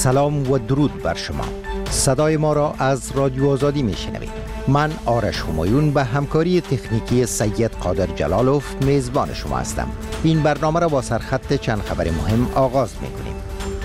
سلام و درود بر شما. صدای ما را از رادیو آزادی میشنوید. من آرش همایون به همکاری تکنیکی سید قادر جلالوف میزبان شما هستم. این برنامه را با سرخط چند خبر مهم آغاز میکنیم.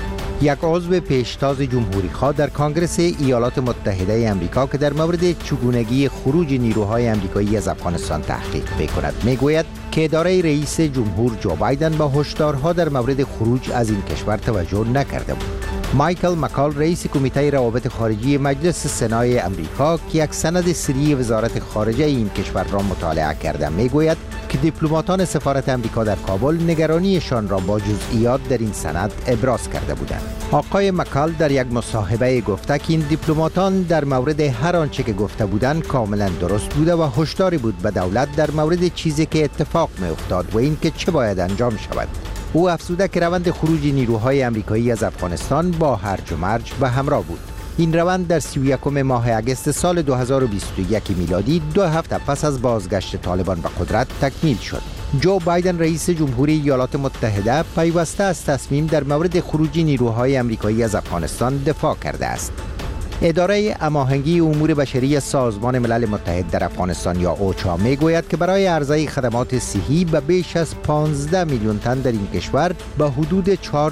یک عضو پیشتاز جمهوری خواه در کنگره ایالات متحده آمریکا که در مورد چگونگی خروج نیروهای آمریکایی از افغانستان تحقیق میکند میگوید که اداره رئیس جمهور جو بایدن به هشدارها در مورد خروج از این کشور توجه نکرده بود. مایکل مکال رئیس کمیته روابط خارجی مجلس سنای آمریکا که یک سند سری وزارت خارجه این کشور را مطالعه کرده میگوید که دیپلماتان سفارت آمریکا در کابل نگرانیشان را با جزئیات در این سند ابراز کرده بودند. آقای مکال در یک مصاحبه گفته که این دیپلماتان در مورد هر آنچه که گفته بودند کاملا درست بوده و هشداری بود به دولت در مورد چیزی که اتفاق می‌افتاد و اینکه چه باید انجام شود. او افزوده که روند خروج نیروهای آمریکایی از افغانستان با هرج و مرج به همراه بود. این روند در 31 ماه اگست سال 2021 میلادی 2 هفته پس از بازگشت طالبان به قدرت تکمیل شد. جو بایدن رئیس جمهوری ایالات متحده پیوسته از تصمیم در مورد خروج نیروهای آمریکایی از افغانستان دفاع کرده است. اداره هماهنگی امور بشری سازمان ملل متحد در افغانستان یا اوچا میگوید که برای عرضه خدمات صحی به بیش از 15 میلیون تن در این کشور به حدود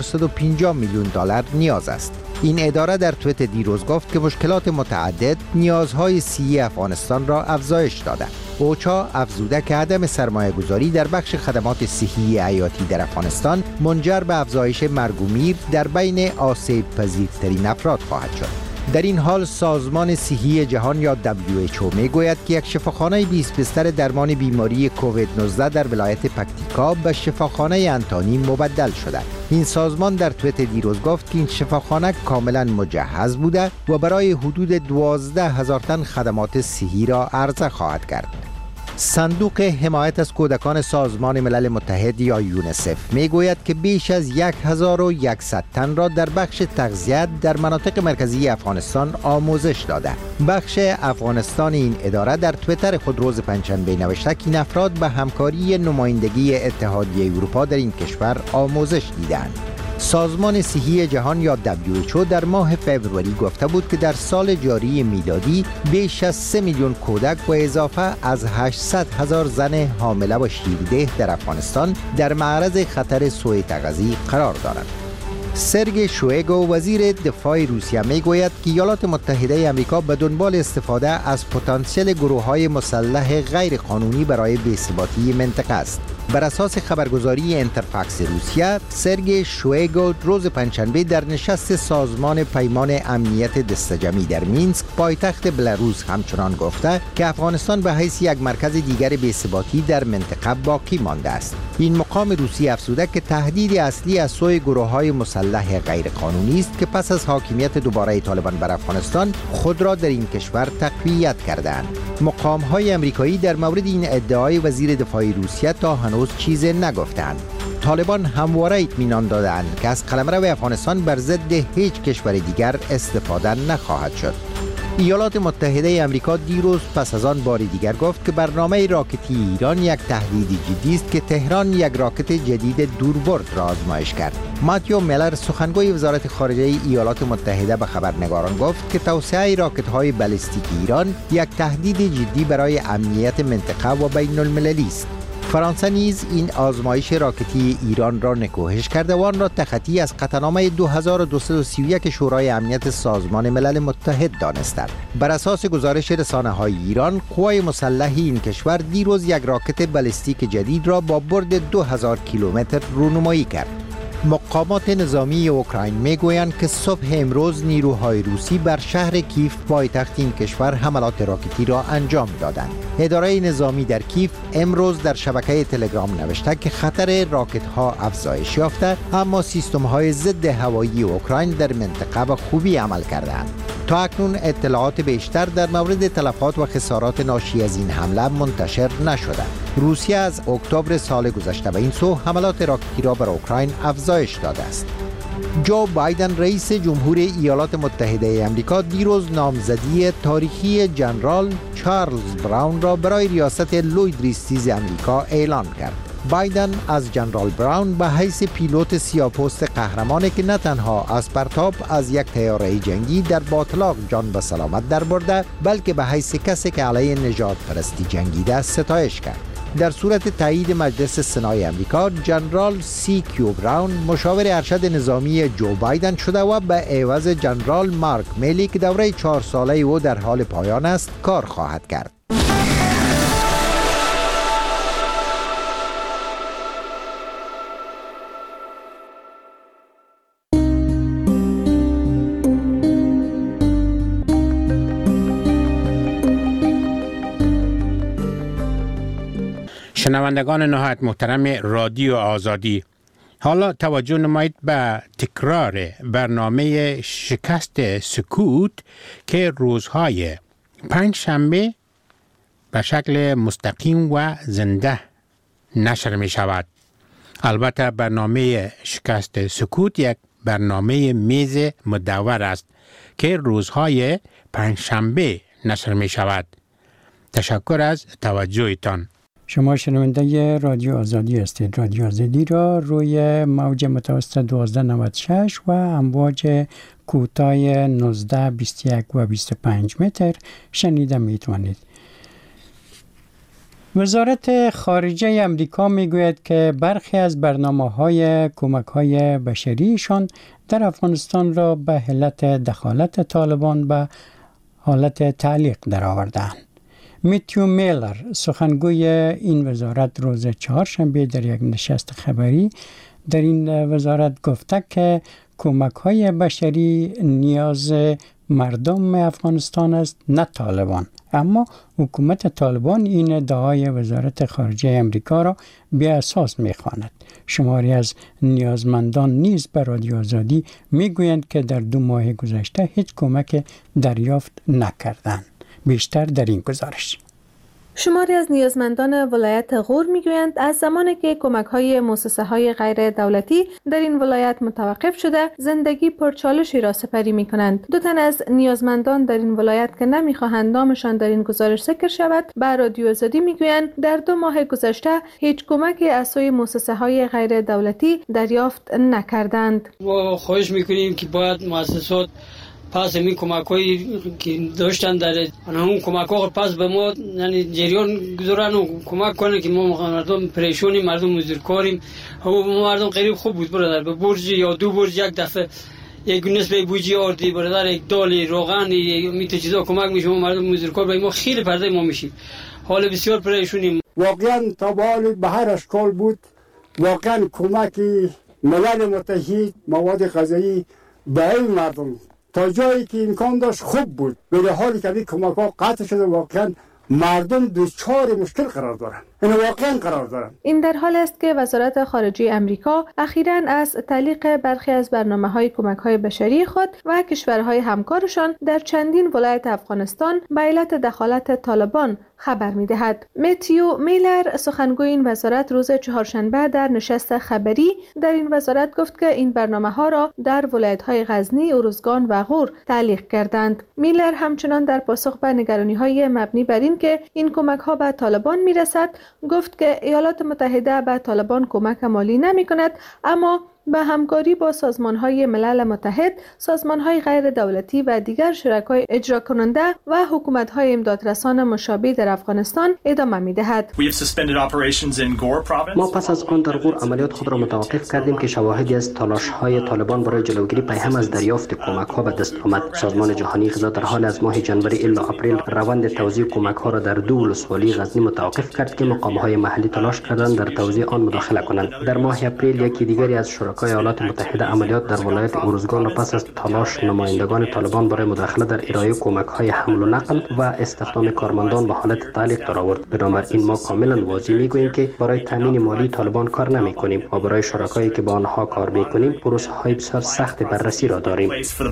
450 میلیون دلار نیاز است. این اداره در توییت دیروز گفت که مشکلات متعدد نیازهای صحی افغانستان را افزایش داده. اوچا افزوده که عدم سرمایه گذاری در بخش خدمات صحی حیاتی در افغانستان منجر به افزایش مرگ و میر در بین آسیب پذیرترین افراد خواهد شد. در این حال سازمان صحی جهان یا WHO میگوید که یک شفاخانه 20 بستر درمان بیماری کووید 19 در ولایت پکتیکا به شفاخانه انتانی مبدل شده. این سازمان در توییت دیروز گفت که این شفاخانه کاملا مجهز بوده و برای حدود 12,000 تن خدمات صحی را عرضه خواهد کرد. صندوق حمایت از کودکان سازمان ملل متحد یا یونیسف میگوید که بیش از 1100 تن را در بخش تغذیه در مناطق مرکزی افغانستان آموزش داده. بخش افغانستان این اداره در توییتر خود روز پنجشنبه نوشته که این افراد به همکاری نمایندگی اتحادیه اروپا در این کشور آموزش دیدند. سازمان صحی جهان یا WHO در ماه فوریه گفته بود که در سال جاری میلادی بیش از 3 میلیون کودک و اضافه از 800,000 زن حامله و شیرده در افغانستان در معرض خطر سوء تغذیه قرار دارند. سرگئی شویگو وزیر دفاع روسیه میگوید که ایالات متحده آمریکا به دنبال استفاده از پتانسیل گروه‌های مسلح غیر قانونی برای بی‌ثباتی منطقه است. بر اساس خبرگزاری انترفاکس روسیه، سرگئی شویگو روز پنجشنبه در نشست سازمان پیمان امنیت دستجمعی در مینسک پایتخت بلاروس همچنان گفته که افغانستان به حیث یک مرکز دیگر بی‌ثباتی در منطقه باقی مانده است. این مقام روسی افزوده که تهدید اصلی از سوی گروه‌های مسلح غیرقانونی است که پس از حاکمیت دوباره طالبان بر افغانستان خود را در این کشور تقویت کردند. مقام‌های آمریکایی در مورد این ادعای وزیر دفاع روسیه تا هنوز چیزی نگفتند. طالبان همواره اطمینان دادند که از قلمرو افغانستان بر ضد هیچ کشور دیگر استفاده نخواهد شد. ایالات متحده آمریکا دیروز پس از آن بار دیگر گفت که برنامه راکتی ایران یک تهدید جدی است که تهران یک راکت جدید دوربرد را آزمایش کرد. ماتیو میلر سخنگوی وزارت خارجه ایالات متحده به خبرنگاران گفت که توسعه راکت‌های بالستیک ایران یک تهدید جدی برای امنیت منطقه و بین المللی است. فرانسه نیز این آزمایش راکتی ایران را نکوهش کرده و آن را تخطی از قطعنامه 2231 شورای امنیت سازمان ملل متحد دانسته. بر اساس گزارش رسانه‌های ایران، قوای مسلح این کشور دیروز یک راکت بالستیک جدید را با برد 2000 کیلومتر رونمایی کرد. مقامات نظامی اوکراین میگویند که صبح امروز نیروهای روسی بر شهر کیف پایتخت این کشور حملات راکتی را انجام دادند. اداره نظامی در کیف امروز در شبکه تلگرام نوشته که خطر راکت ها افزایش یافته، اما سیستم های ضد هوایی اوکراین در منطقه به خوبی عمل کردند. تا اکنون اطلاعات بیشتر در مورد تلفات و خسارات ناشی از این حمله منتشر نشده. روسیه از اکتبر سال گذشته به این سو حملات راکتی را بر اوکراین افزایش داده است. جو بایدن رئیس جمهور ایالات متحده آمریکا دیروز نامزدی تاریخی جنرال چارلز براون را برای ریاست لوید ریستیز آمریکا اعلان کرد. بایدن از جنرال براون به حیث پیلوت سیاه‌پوست قهرمانی که نه تنها از پرتاب از یک طیاره جنگی در باطلاق جان به سلامت در برده، بلکه به حیث کسی که علیه نژاد پرستی جنگیده ستایش کرد. در صورت تایید مجلس سنای امریکا، جنرال سی کیو براون مشاور ارشد نظامی جو بایدن شده و به عوض جنرال مارک میلی که دوره 4 ساله او در حال پایان است کار خواهد کرد. شنوندگان نهایت محترم رادیو آزادی، حالا توجه نمایید به تکرار برنامه شکست سکوت که روزهای پنجشنبه به شکل مستقیم و زنده نشر می شود. البته برنامه شکست سکوت یک برنامه میز مدور است که روزهای پنجشنبه نشر می شود. تشکر از توجهتان. شما شنونده رادیو آزادی هستید. رادیو آزادی را روی موج متوسط 1296 و امواج کوتاه 19، 21 و 25 متر شنیده می توانید. وزارت خارجه امریکا می گوید که برخی از برنامه‌های کمک‌های بشریشان در افغانستان را به علت دخالت طالبان به حالت تعلیق درآوردند. میتیو میلر سخنگوی این وزارت روز چهارشنبه در یک نشست خبری در این وزارت گفته که کمک‌های بشری نیاز مردم افغانستان است، نه طالبان. اما حکومت طالبان این ادعای وزارت خارجه امریکا را بی اساس می‌خواند. شماری از نیازمندان نیز به رادیو آزادی میگویند که در 2 ماه گذشته هیچ کمک دریافت نکردند. بیشتر در این گزارش. شماری از نیازمندان ولایت غور میگویند از زمانی که کمک‌های مؤسسه‌های غیر دولتی در این ولایت متوقف شده، زندگی پرچالشی را سپری می‌کنند. 2 تن از نیازمندان در این ولایت که نمی‌خواهند نامشان در این گزارش ذکر شود، به رادیو آزادی میگویند در 2 ماه گذشته هیچ کمکی از سوی مؤسسه‌های غیر دولتی دریافت نکردند. ما خواهش می‌کنیم که باید مؤسسات پس همین کمک‌هایی که داشتن در اون کمک‌ها پس به ما یعنی جریان گذارن و کمک کنن که ما مردم پریشونی، مردم مزدورکاریم. ما مردم غریب خوب بود برادر، به برج یا 2 برج یک دفعه یک نصف بوجی آردی برادر، یک دال روغن میت چیزا کمک میشه. ما مردم مزدورکار به ما خیلی پرده ما میشیم، حال بسیار پریشونیم. واقعا تا به حال به هر اشکال بود. واقعا کمک ملل متحد مواد غذایی به این مردم تا جایی که امکان داشت خوب بود، ولی حالی که این کمک‌ها قطع شده واقعا مردم دچار مشکل قرار دارند. این واقعا قرار دارند. این در حال است که وزارت خارجه امریکا اخیراً از تعلیق برخی از برنامه‌های کمک‌های بشری خود و کشورهای همکارشان در چندین ولایت افغانستان به علت دخالت طالبان خبر می‌دهد. میتیو میلر سخنگوی این وزارت روز چهارشنبه در نشست خبری در این وزارت گفت که این برنامه‌ها را در ولایت‌های غزنی، ارزگان و غور تعلیق کردند. میلر همچنان در پاسخ به نگرانی‌های مبنی بر این که این کمک‌ها به طالبان می‌رسد گفت که ایالات متحده به طالبان کمک مالی نمی‌کند، اما به همکاری با سازمان‌های ملل متحد، سازمان‌های غیر دولتی و دیگر شرکای اجرا کننده و حکومت‌های امدادرسان مشابه در افغانستان ادامه می‌دهد. ما پس از آن در غور عملیات خود را متوقف کردیم که شواهدی از تلاش‌های طالبان برای جلوگیری پیهم از دریافت کمک‌ها به دست آمد. سازمان جهانی غذا در حال از ماه جنوری الی آپریل روند توزیع کمک‌ها را در 2 ولسوالی غزنی متوقف کرد که مقام‌های محلی تلاش کردند در توزیع آن مداخله کنند. در ماه اپریل یکی دیگری از شرکای ایالات متحده عملیات در ولایت ارزگان را پس از تلاش نمایندگان طالبان برای مداخله در ارائه کمک‌های حمل و نقل و استخدام کارمندان به حالت تعلیق درآورد. بنابراین ما کاملا واضح می‌گوییم که برای تامین مالی طالبان کار نمی‌کنیم و برای شرکایی که با آنها کار می‌کنیم پروسه‌های بسیار سخت بررسی را داریم.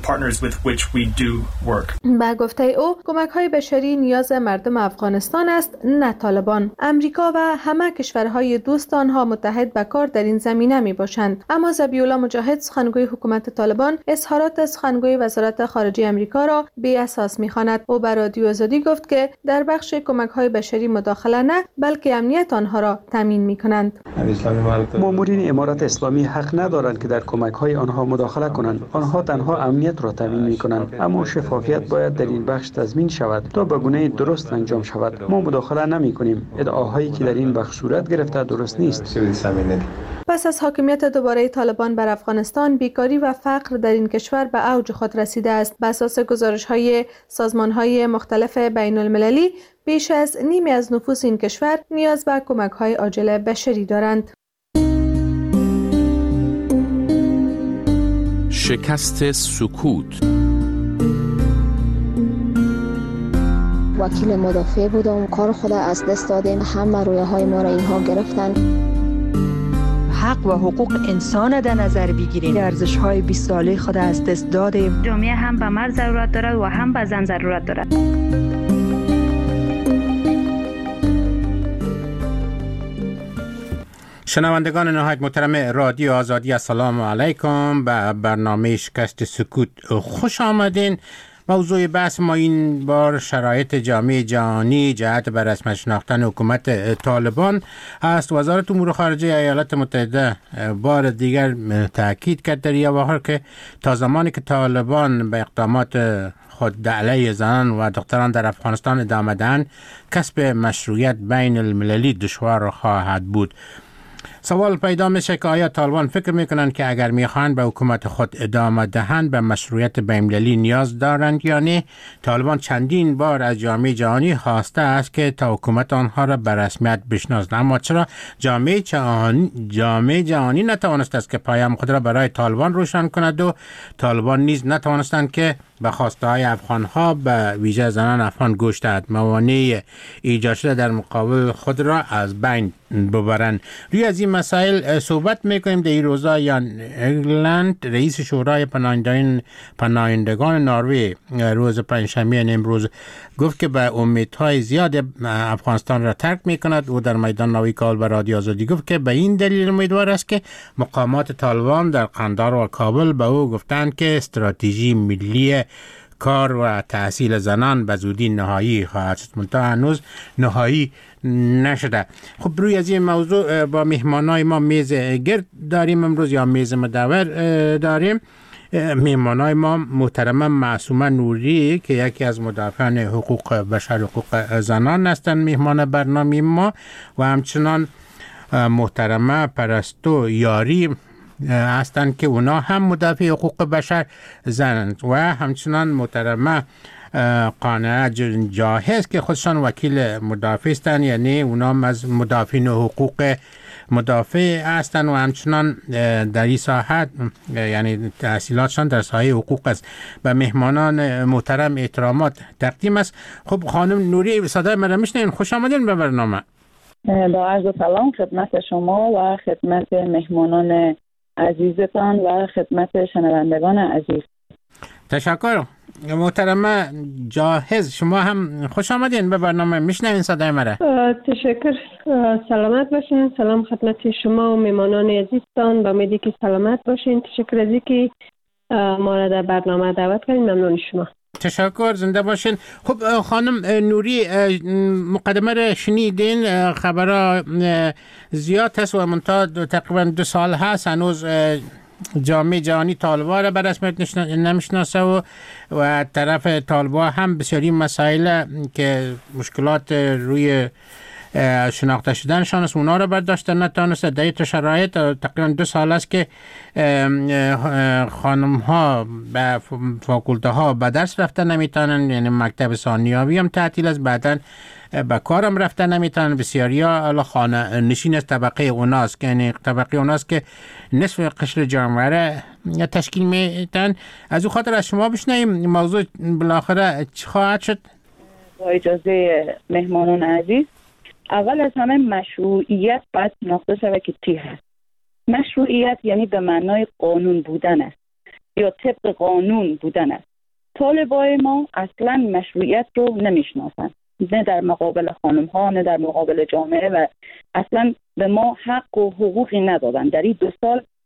با گفته او کمک‌های بشری نیاز مردم افغانستان است، نه طالبان. امریکا و همه کشورهای دوست آنها متحد به کار در این زمینه می‌باشند، اما ذبیح‌الله مجاهد سخنگوی حکومت طالبان اظهارات سخنگوی وزارت خارجه آمریکا را بی اساس می‌خواند. او بر رادیو آزادی گفت که در بخش کمک‌های بشری مداخله نه بلکه امنیت آنها را تامین می‌کنند. مامورین امارات اسلامی حق ندارند که در کمک‌های آنها مداخله کنند. آنها تنها امنیت را تامین می‌کنند، اما شفافیت باید در این بخش تضمین شود تا به گونه درست انجام شود. ما مداخله نمی‌کنیم. ادعاهایی که در این بخش صورت گرفته درست نیست. پس از حاکمیت دوباره طالبان بر افغانستان، بیکاری و فقر در این کشور به اوج خود رسیده است. بر اساس گزارش‌های سازمان‌های مختلف بین‌المللی، بیش از نیمی از نفوس این کشور نیاز به کمک‌های عاجل بشری دارند. شکست سکوت. وکیل مدافع بودم، کار خود از دست دادیم، همه رویاهای ما را اینها گرفتن. حق و حقوق انسان در نظر بگیریم. ارزش‌های 20 ساله خود از دست دادیم. جامعه هم به مرد ضرورت دارد و هم به زن ضرورت دارد. شنوندگان نهایت محترم رادیو آزادی، السلام علیکم. به برنامه شکست سکوت خوش آمدین. موضوع بحث ما این بار شرایط جامعه جهانی جهت به رسمی شناختن حکومت طالبان است. وزارت امور خارجه ایالات متحده بار دیگر تاکید کرد در این بحر که تا زمانی که طالبان به اقدامات خود علیه زنان و دختران در افغانستان ادامه دهند، کسب مشروعیت بین المللی دشوار خواهد بود. سوال پیدا میشه که آیا طالبان فکر میکنند که اگر میخواهند به حکومت خود ادامه دهند به مشروعیت بین‌المللی نیاز دارند یا نه؟ طالبان چندین بار از جامعه جهانی خواسته است که تا حکومت آنها را به رسمیت بشناسد، اما چرا جامعه جهانی نتوانست است که پیام خود را برای طالبان روشن کند و طالبان نیز نتوانستند که به خواسته های افغان ها به ویژه زنان افغان گوش دهد، موانع ایجاد شده در مقابل خود را از بین ببرند. روی از این مسائل صحبت میکنیم. در این روزا یان اگلند، رئیس شورای پناهندگان نروژ، روز پنجشنبه امروز گفت که به امیدهای زیاد افغانستان را ترک میکند. او در میدان نوی کال به رادیو آزادی گفت که به این دلیل امیدوار است که مقامات طالبان در قندهار و کابل به او گفتند که استراتژی ملی کار و تحصیل زنان به زودی نهایی خواهد شد، منتها هنوز نهایی نشده. خب روی از این موضوع با مهمانای ما میز گرد داریم امروز یا میز مدور داریم. مهمانای ما محترمه معصومه نوری که یکی از مدافعان حقوق بشر و حقوق زنان هستند مهمان برنامه ما، و همچنان محترمه پرستو یاری هستند که اونا هم مدافع حقوق بشر زنند، و همچنان محترمه قانعه جاهز که خودشان وکیل مدافع هستند، یعنی اونا از مدافعین حقوق مدافع هستند و همچنان در این ساحت یعنی تحصیلاتشان در ساحه حقوق است. به مهمانان محترم احترامات تقدیم است. خب خانم نوری، صدای من را میشنوین؟ خوش آمدین به برنامه. با عرض سلام خدمت شما و خدمت مهمانان عزیزتان و خدمت شنوندگان عزیز. تشکر. محترمه جاهز، شما هم خوش آمدین به برنامه. میشنوین صدای مرا؟ تشکر. سلامت باشین. سلام خدمت شما و مهمانان عزیزتان. با امیدی که سلامت باشین. تشکر از اینکه ما را در برنامه دعوت کردین. ممنون شما. تشکر، زنده باشین. خب خانم نوری، مقدمه را شنیدین. خبرها زیاد هست و منتها تقریبا 2 سال هست هنوز جامعه جهانی طالبان را به رسمیت نمیشناسه و طرف طالبان هم بسیاری مسائل که مشکلات روی شناخته شدنشان است اونا را برداشته نتوانسته. در این شرایط تقریبا 2 سال است که خانم ها به فاکولته ها به درس رفته نمیتونن، یعنی مکتب ثانویه هم تعطیل است، بعدن به کارم رفته نمیتونن. بسیاری ها خانه نشین از طبقه اوناست که یعنی طبقه اوناست که نصف قشر جامعه را تشکیل میتن. از او خاطر از شما بشنویم موضوع بالاخره چی خواهد شد؟ با اجازه مهمانان عزیز، اول از همه مشروعیت باید شناخته شود که چی هست. مشروعیت یعنی به معنای قانون بودن است یا طبق قانون بودن است. طالبای ما اصلا مشروعیت رو نمیشناسن، نه در مقابل خانم ها نه در مقابل جامعه، و اصلا به ما حق و حقوقی ندادن. در این 2 سال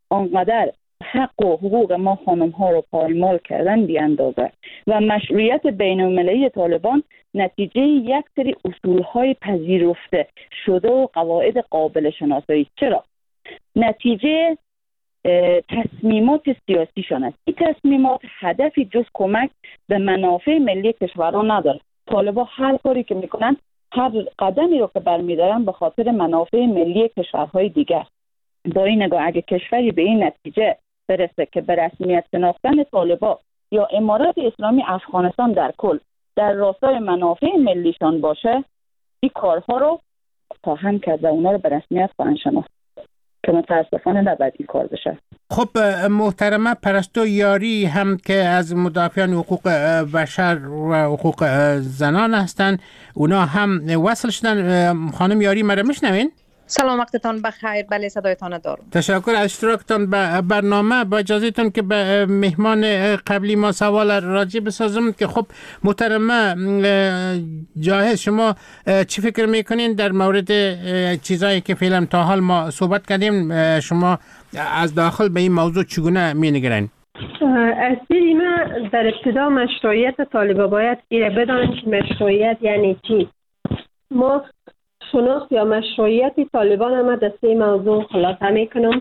آنقدر حق و حقوق ما خانم ها رو پایمال کردن بی اندازه و مشروعیت بین المللی طالبان نتیجه یک سری اصول های پذیرفته شده و قواعد قابل شناسایی. چرا؟ نتیجه تصمیمات سیاسی شون است. این تصمیمات هدفی جز کمک به منافع ملی کشورها نداره. طالبان هر کاری که میکنن، هر قدمی رو که برمیدارن به خاطر منافع ملی کشورهای دیگر. با این نگاه اگه کشوری به این نتیجه برسه که به رسمیت شناختن طالبان یا امارات اسلامی افغانستان در کل در راستای منافع ملیشان باشه، این کارها رو خواهم کرد و اونا رو به رسمیت خواهند شناخت که متاسفانه نباید این کار بشه. خب محترمه پرستو یاری هم که از مدافعان حقوق بشر و حقوق زنان هستند، اونا هم وصل شدن. خانم یاری مرا میشنوین؟ سلام، وقتتان بخیر. بله صدایتان دارم. تشکر از اشتراکتان به برنامه. با اجازهتون که به مهمان قبلی ما سوال راجع بسازم که خب محترمه جاهز، شما چی فکر میکنین در مورد چیزایی که فعلا تا حال ما صحبت کردیم؟ شما از داخل به این موضوع چگونه مینگرین؟ از دید من در ابتدا مشروعیت طالبان باید ایره بدانیم که مشروعیت یعنی چی. ما شناخت یا مشروعیت طالبان هم دسته موضوع خلاصه میکنم.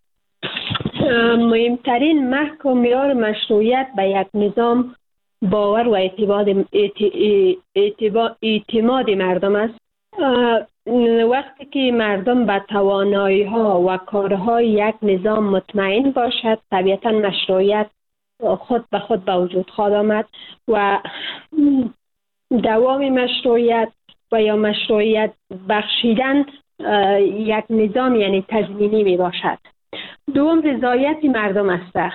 مهمترین محک و معیار مشروعیت به یک نظام باور و اعتماد مردم است. وقتی که مردم به توانایی ها و کارهای یک نظام مطمئن باشد، طبیعتا مشروعیت خود به خود به وجود خواهد آمد و دوام مشروعیت و یا مشروعیت بخشیدن یک نظام یعنی تضمینی می باشد. دوم رضایت مردم است.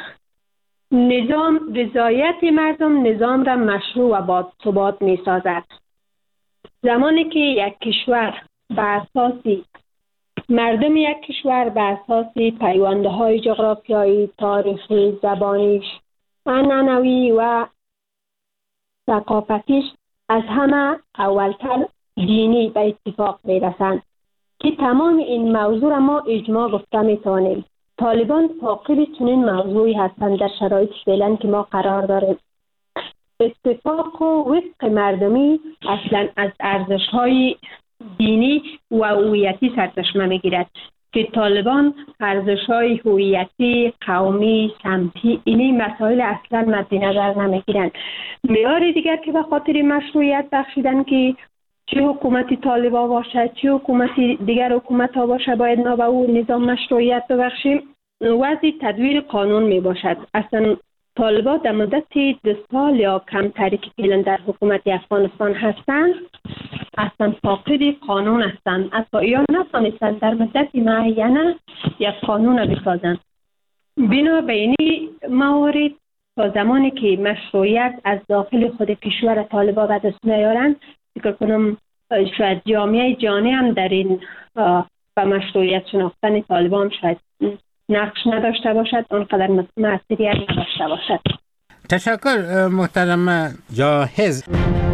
رضایت مردم نظام را مشروع و باثبات می سازد. زمانی که یک کشور به اساسی مردم یک کشور به اساسی پیوندهای جغرافیایی، تاریخی، زبانیش، عنعنوی و ثقافتیش از همه اولتر دینی به اتفاق میرسند که تمام این موضوع را ما اجماع گفته میتوانیم. طالبان فاقد چنین موضوعی هستند در شرایط فعلا که ما قرار داریم. اتفاق و وفق مردمی اصلا از ارزش‌های دینی و هویتی سرچشمه میگیرد که طالبان ارزش‌های هویتی، قومی، سمتی اینی مسائل اصلا مد نظر نمیگیرند. معیار دیگر که به خاطر مشروعیت بخشیدن که چه حکومتی طالبان باشد چه حکومتی دیگر حکومت ها باشه باید ما به اون نظام مشروعیت ببخشیم، وضع تدویر قانون می باشد. اصلا طالبان در مدت 2 سال یا کمتری که فعلا در حکومت افغانستان هستند اصلا فاقد قانون هستند. اصلا یا نتوانستند در مدت معینه یک قانون بسازند. بنابراین موارد تا زمانی که مشروعیت از داخل خود کشور طالبان به دست نیارند، فکر کنم شاید جامعه جهانی هم در این و مشروعیت شناختن طالبان شاید نقش نداشته باشد، اونقدر مسئولیت نداشته باشد. تشکر محترم جاهز.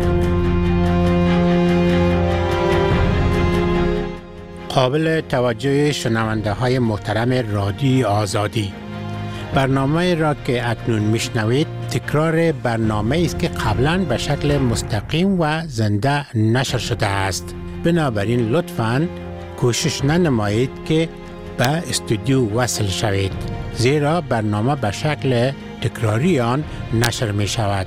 قابل توجه شنونده های محترم رادیوی آزادی، برنامه را که اکنون میشنوید تکرار برنامه است که قبلا به شکل مستقیم و زنده نشر شده است. بنابراین لطفاً کوشش ننمایید که به استودیو وصل شوید، زیرا برنامه به شکل تکراری آن نشر می شود.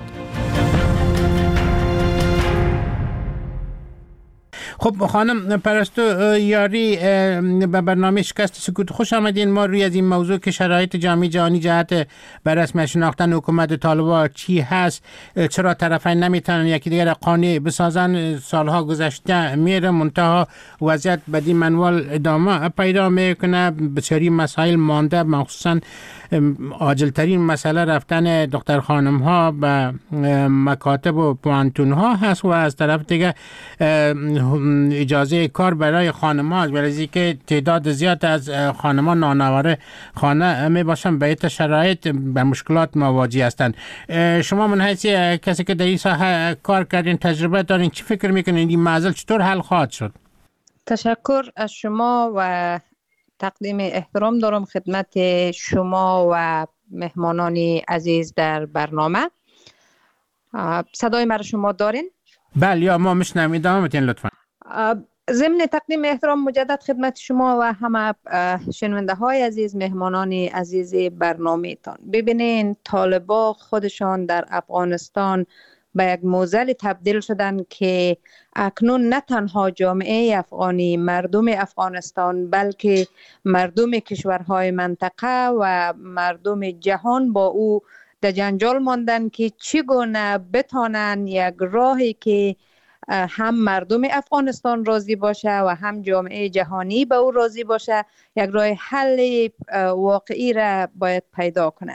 خب خانم پرستو یاری، به برنامه شکست سکوت خوش آمدین. ما روی از این موضوع که شرایط جامعه جهانی جهت بر رسمیت شناختن حکومت طالبان چی هست، چرا طرفین نمیتونن یکی دیگر قانع بسازن، سالها گذشته میره منتها وضعیت بدی منوال ادامه پیدا میکنه، بسیاری مسائل مانده، مخصوصا عاجلترین مسئله رفتن دختر خانم ها به مکاتب و پوانتون ها هست و از طرف دیگه اجازه کار برای خانم‌ها، برای که تعداد زیاد از خانم‌ها نانوار خانه می باشن به این شرایط به مشکلات مواجه هستند. شما من حیث کسی که در این ساحه کار کردین، تجربه دارین، چی فکر میکنین این معضل چطور حل خواهد شد؟ تشکر از شما و تقدیم احترام دارم خدمت شما و مهمانان عزیز در برنامه. صدای مرا شما دارین؟ بله، یا ما میشنویم. ادامه بدین لطفا. ضمن تقدیم احترام مجدد خدمت شما و همه شنونده های عزیز، مهمانان عزیز برنامه تان. ببینین طالبا خودشان در افغانستان به یک معضل تبدیل شدن که اکنون نه تنها جامعه افغانی، مردم افغانستان، بلکه مردم کشورهای منطقه و مردم جهان با او در جنجال ماندن که چگونه بتانن یک راهی که هم مردم افغانستان راضی باشه و هم جامعه جهانی به او راضی باشه، یک راه حل واقعی را باید پیدا کنند.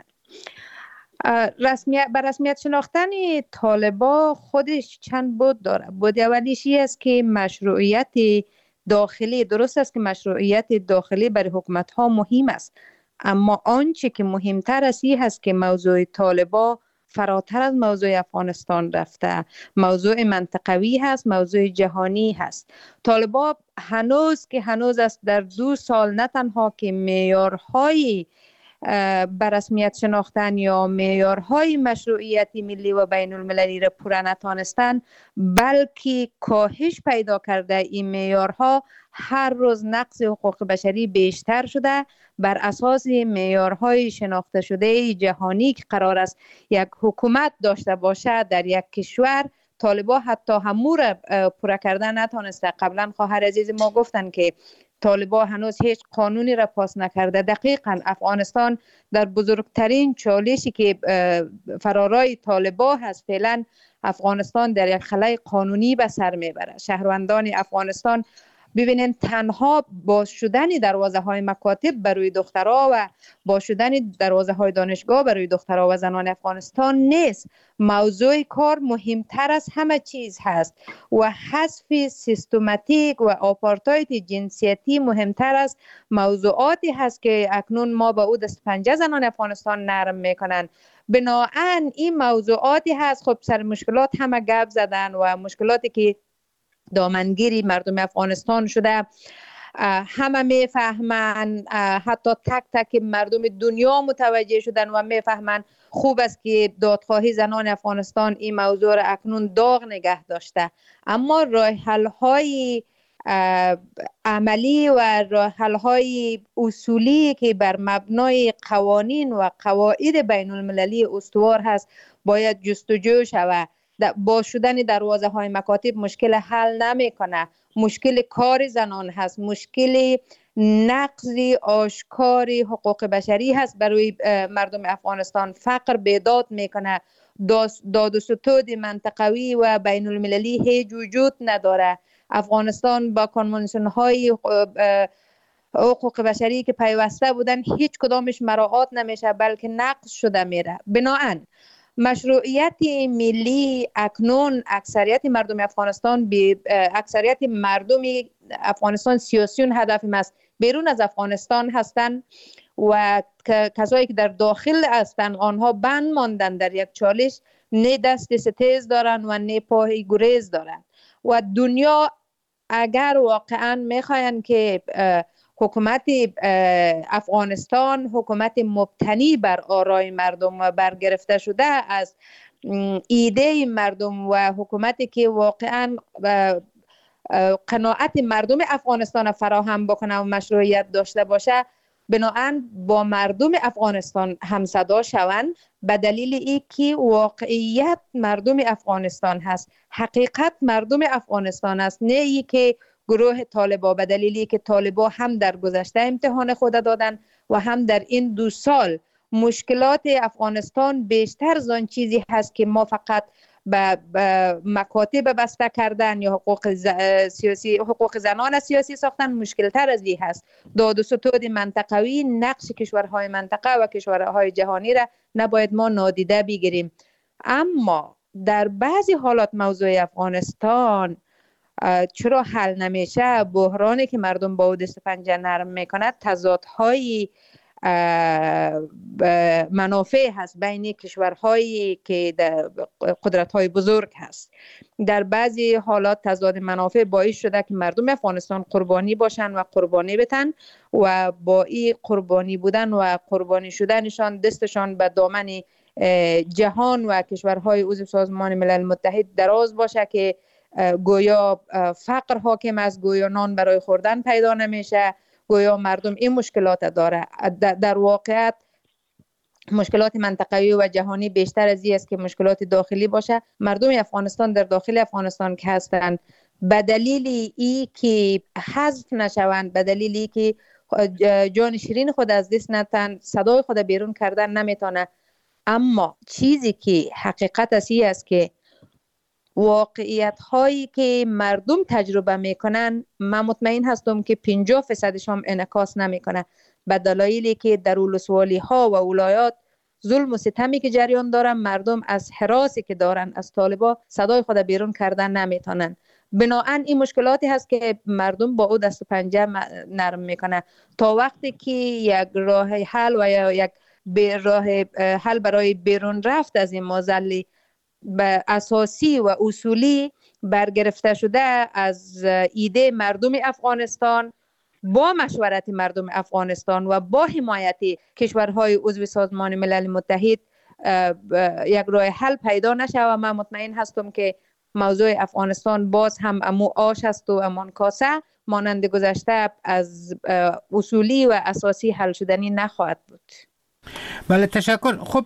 بر رسمیت شناختن طالبا خودش چند بود داره. بود اولیشی است که مشروعیت داخلی، درست است که مشروعیت داخلی برای حکومت ها مهم است، اما آنچه که مهمتر است این هست که موضوع طالبا فراتر از موضوع افغانستان رفته، موضوع منطقوی هست، موضوع جهانی هست. طالبا هنوز است در 2 سال نه تنها که معیارهای بر رسمیت شناختن یا معیارهای مشروعیت ملی و بین المللی را پوره نتانستند، بلکه کاهش پیدا کرده. این معیارها هر روز نقض حقوق بشری بیشتر شده. بر اساس معیارهای شناخته شده جهانی که قرار است یک حکومت داشته باشه در یک کشور، طالبا حتی همو را پوره کردن نتانسته. قبلا خواهر عزیز ما گفتن که طالبا هنوز هیچ قانونی را پاس نکرده. دقیقاً افغانستان در بزرگترین چالشی که فرارای طالبا هست، فعلا افغانستان در یک خلای قانونی به سر میبره. شهروندان افغانستان ببینین تنها باز شدن دروازه های مکاتب برای دخترها و باز شدن دروازه های دانشگاه برای دخترها و زنان افغانستان نیست. موضوع کار مهمتر از همه چیز هست و حذف سیستماتیک و آپارتاید جنسیتی مهمتر از موضوعاتی هست که اکنون ما با او دست پنجه زنان افغانستان نرم میکنن. بنابراین این موضوعاتی هست. خب سر مشکلات همه گپ زدن و مشکلاتی که دامنگیری مردم افغانستان شده همه میفهمن، حتی تک تک مردم دنیا متوجه شدن و میفهمن. خوب است که دادخواهی زنان افغانستان این موضوع را اکنون داغ نگه داشته، اما راه حل های عملی و راه حل های اصولی که بر مبنای قوانین و قواعد بین المللی استوار هست باید جستجو شود. با شدن دروازه های مکاتب مشکل حل نمیکنه. مشکل کار زنان هست، مشکل نقض آشکار حقوق بشری هست برای مردم افغانستان. فقر بیداد میکنه. داد و ستود منطقوی و بین المللی هیچ وجود نداره. افغانستان با کنوانسیون های حقوق بشری که پیوسته بودن هیچ کدامش مراعات نمیشه بلکه نقض شده میره. بنابراین مشروعیت ملی اکنون اکثریت مردم افغانستان اکثریت مردم افغانستان سیاسیون هدف است. بیرون از افغانستان هستند و کسایی که در داخل هستند آنها بند ماندن در یک چالش، نه دست ستیز دارن و نه پای گریز دارن. و دنیا اگر واقعا میخواین که حکومت افغانستان حکومت مبتنی بر آرای مردم و برگرفته شده از ایده مردم و حکومتی که واقعا قناعت مردم افغانستان فراهم بکنه و مشروعیت داشته باشه، بنابراین با مردم افغانستان همصدا شوند، به دلیل اینکه واقعیت مردم افغانستان هست، حقیقت مردم افغانستان است، نه اینکه گروه طالبا، به دلیلی که طالبا هم در گذشته امتحان خود دادن و هم در این 2 سال مشکلات افغانستان بیشتر از آن چیزی هست که ما فقط به مکاتب بسته کردن یا حقوق زنان سیاسی ساختن مشکل تر از این هست. داد و ستود منطقوی، نقش کشورهای منطقه و کشورهای جهانی را نباید ما نادیده بگیریم. اما در بعضی حالات موضوع افغانستان چرا حل نمیشه؟ بحرانی که مردم با او دست پنجه نرم میکنه، تضادهای منافع هست بین کشورهایی که قدرت‌های بزرگ هست. در بعضی حالات تضاد منافع باعث شده که مردم افغانستان قربانی باشن و قربانی بتن و با این قربانی بودن و قربانی شدنشان دستشان به دامن جهان و کشورهای عضو سازمان ملل متحد دراز باشه که گویا فقر حاکم است، گویا نان برای خوردن پیدا نمیشه، گویا مردم این مشکلات داره. در واقعیت مشکلات منطقه‌ای و جهانی بیشتر از این است که مشکلات داخلی باشه. مردم افغانستان در داخل افغانستان که هستند به دلیل ای که حذف نشوند، به دلیل ای که جان شیرین خود از دست ندن، صدای خود بیرون کردن نمیتونه. اما چیزی که حقیقت است که واقعیت هایی که مردم تجربه میکنن من مطمئن هستم که 50% هم انعکاس نمیکنه، به دلایلی که در ولسوالی ها و ولایات ظلم و ستمی که جریان دارن، مردم از هراسی که دارن از طالبا صدای خود بیرون کردن نمیتونن. بنابراین این مشکلاتی هست که مردم با او دست و پنجه نرم میکنه تا وقتی که یک راه حل و یا یک راه حل برای بیرون رفت از این مازلی به اساسی و اصولی برگرفته شده از ایده مردم افغانستان با مشورت مردم افغانستان و با حمایت کشورهای عضو سازمان ملل متحد یک راه حل پیدا نشه و من مطمئن هستم که موضوع افغانستان باز هم امو آش است و امان کاسه مانند گذشته از اصولی و اساسی حل شدنی نخواهد بود. بله تشکر. خب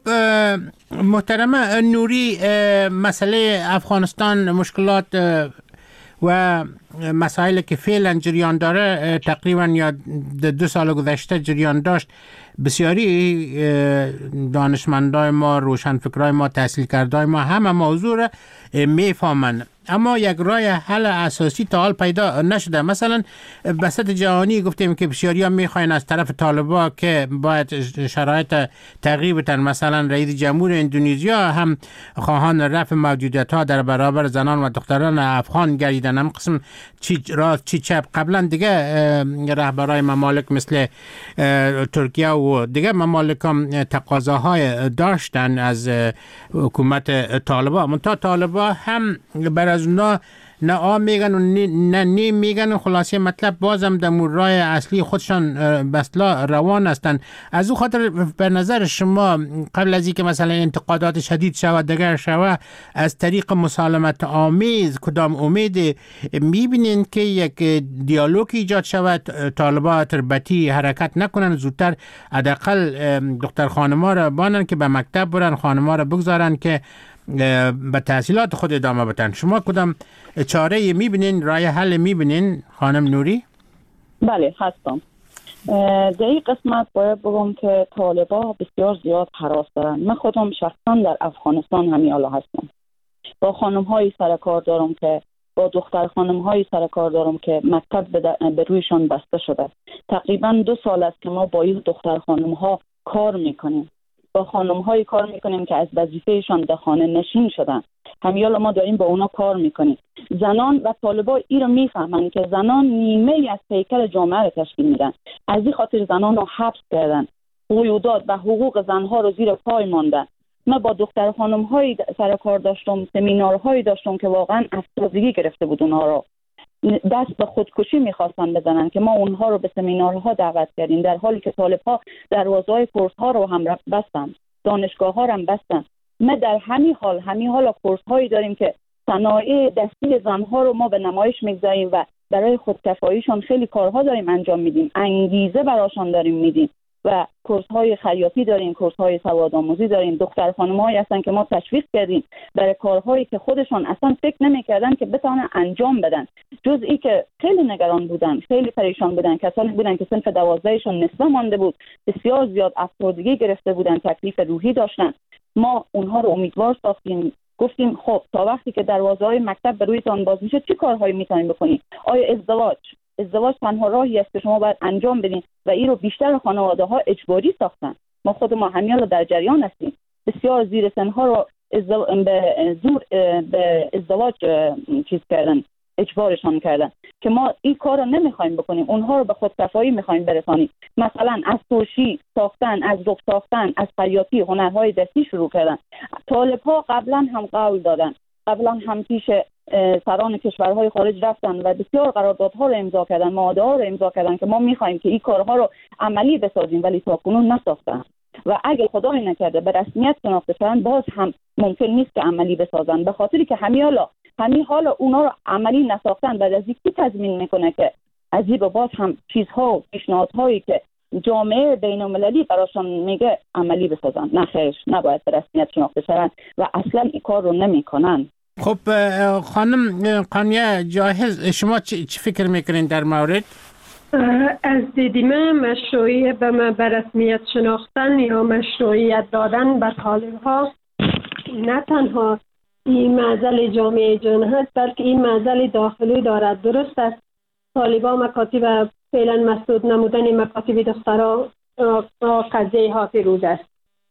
محترمه نوری، مسئله افغانستان، مشکلات و مسائلی که فعلا جریان داره تقریبا یا 2 سال گذشته جریان داشت، بسیاری دانشمندای ما، روشنفکرای ما، تحصیل کردای ما همه موضوع را میفهمن، اما یک راه حل اساسی تا حال پیدا نشده. مثلا بسط جهانی گفتیم که بسیاری ها میخواین از طرف طالبا که باید شرایط تغییر بدن. مثلا رئیس جمهور اندونزیا هم خواهان رفع موجودیت ها در برابر زنان و دختران افغان گردیدن. هم قسم چی راست چی چپ. قبلا دیگه رهبرای ممالک مثل ترکیه و دیگه ممالک هم تقاضاهای داشتن از حکومت طالبا، منتها طالبا هم بر از اونا نه آ میگن و نه نیم میگن و خلاصه مطلب بازم در راه اصلی خودشان بسلا روان هستند. از او خاطر به نظر شما قبل از اینکه مثلا انتقادات شدید شود دیگر شود از طریق مسالمت آمیز کدام امید میبینین که یک دیالوگ ایجاد شود، طالبا تربتی حرکت نکنن، زودتر حداقل دختر خانما را بانن که به مکتب برن، خانما را بگذارن که به تحصیلات خود ادامه بدن؟ شما کدام چاره میبینین، راه حل میبینین خانم نوری؟ بله هستم. در این قسمت باید بگم که طالبا بسیار زیاد هراس دارن. من خودم شخصا در افغانستان همین حالا هستم. با خانم هایی سرکار دارم که با دختر خانم هایی سرکار دارم که مکتب به رویشان بسته شده. تقریبا 2 سال است که ما با این دختر خانم ها کار میکنیم. با خانم هایی کار میکنیم که از وظیفهشان در خانه نشین شدن. همیالا ما داریم با اونا کار میکنیم. زنان و طالبا این رو میفهمن که زنان نیمه از پیکر جامعه رو تشکیل میدن. از این خاطر زنان رو حبس کردن، قیودات و حقوق زنها رو زیر پای ماندن. من با دختر خانم هایی سر کار داشتم، سمینارهایی داشتم که واقعا افسردگی گرفته بود اونها رو، دست به خودکشی میخواستن بزنن که ما اونها رو به سمینارها دعوت کردیم، در حالی که طالب‌ها دروازه‌های کورس‌ها رو هم بستن، دانشگاه‌ها رو هم بستن. ما در همین حال کورس‌هایی داریم که صنایع دستی زنها رو ما به نمایش میگذاریم و برای خودکفاییشان خیلی کارها داریم انجام میدیم، انگیزه براشان داریم میدیم و کورس‌های خیاطی داریم، کورس‌های سوادآموزی داریم. دختر خانم‌هایی هستن که ما تشویق کردیم برای کارهایی که خودشان اصلا فکر نمی‌کردن که بتونن انجام بدن، جز ای که خیلی نگران بودن، خیلی پریشان بودن، کسانی بودن که صنف 12شون نصفه مانده بود، بسیار زیاد افسردگی گرفته بودن، تکلیف روحی داشتن. ما اونها رو امیدوار ساختیم، گفتیم خب تا وقتی که دروازه‌های مکتب به رویتان باز میشه چه کارهایی میتونید بکنید؟ آیا ازدواج تنها راهی است که شما باید انجام بدین و این رو بیشتر خانواده‌ها اجباری ساختن. ما خود ما همیالا در جریان هستیم. بسیار زیر سنها رو به زور به ازدواج چیز کردن، اجبارشان کردن که ما این کار رو نمیخوایم بکنیم، اونها رو به خودکفایی میخوایم برسانیم. مثلا از ترشی ساختن، از رب ساختن، از خیاطی، هنرهای دستی شروع کردن. طالب‌ها قبلا هم قول دادن، قبلا هم پیش سران کشورهای خارج رفتن و بسیار قراردادها رو امضا کردن، معاهده‌ها رو امضا کردن که ما میخوایم که این کارها رو عملی بسازیم، ولی تاکنون نساختن. و اگه خدای نکرده به رسمیت شناخته شدن، باز هم ممکن نیست که عملی بسازن، به خاطری که همین حالا اونا رو عملی نساختن. بعد از کی تضمین میکنه که از این باز هم چیزها و پیشنهادهایی که جامعه بین‌المللی براشون میگه عملی بسازن؟ نه خیرش، نباید به رسمیت شناخته شدن و اصلا این کار رو نمیکنن. خب خانم قانیه جاهز، شما چی فکر میکنین در مورد؟ از دید من مشروعیت به رسمیت شناختن یا مشروعیت دادن به طالب‌ها نه تنها این معضل جامعه جهانی هست، بلکه این معضل داخلی دارد. درست است طالب‌ها مکاتب فعلا مسدود نمودن مکاتب دخترها قضیه حافظ است،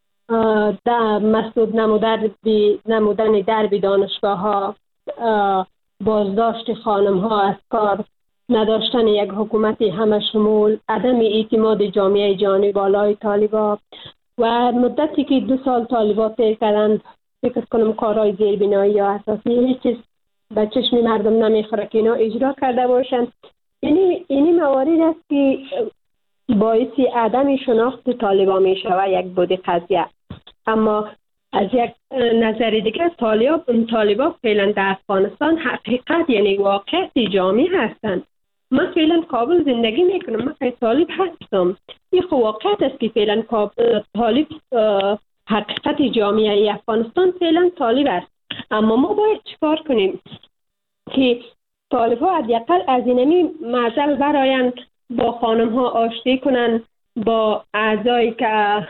مسدود نمودن درب دانشگاه‌ها، بازداشت خانم‌ها از کار، نداشتن یک حکومتی همه شمول، عدم اعتماد جامعه جهانی بالای طالبان و مدتی که 2 سال طالبان طی کردند، فکر کنم کارهای زیربنایی یا اساسی هیچ چیز به چشم مردم نمیخوره که اینا اجرا کرده باشند. اینی موارد است که باعث عدم شناخت طالبان می شود یک بود قضیه. اما از یک نظر دیگه طالبان فعلا در افغانستان حقیقت یعنی واقعیت جامعی هستند. من فعلا کابل زندگی میکنم، من طالب هستم. این واقعیت است که فعلا طالب حقیقت جامعه افغانستان فعلا طالب است. اما ما باید چیکار کنیم که طالب ها حداقل از اینمی معضل برایند، با خانم ها آشتی کنن، با اعضایی که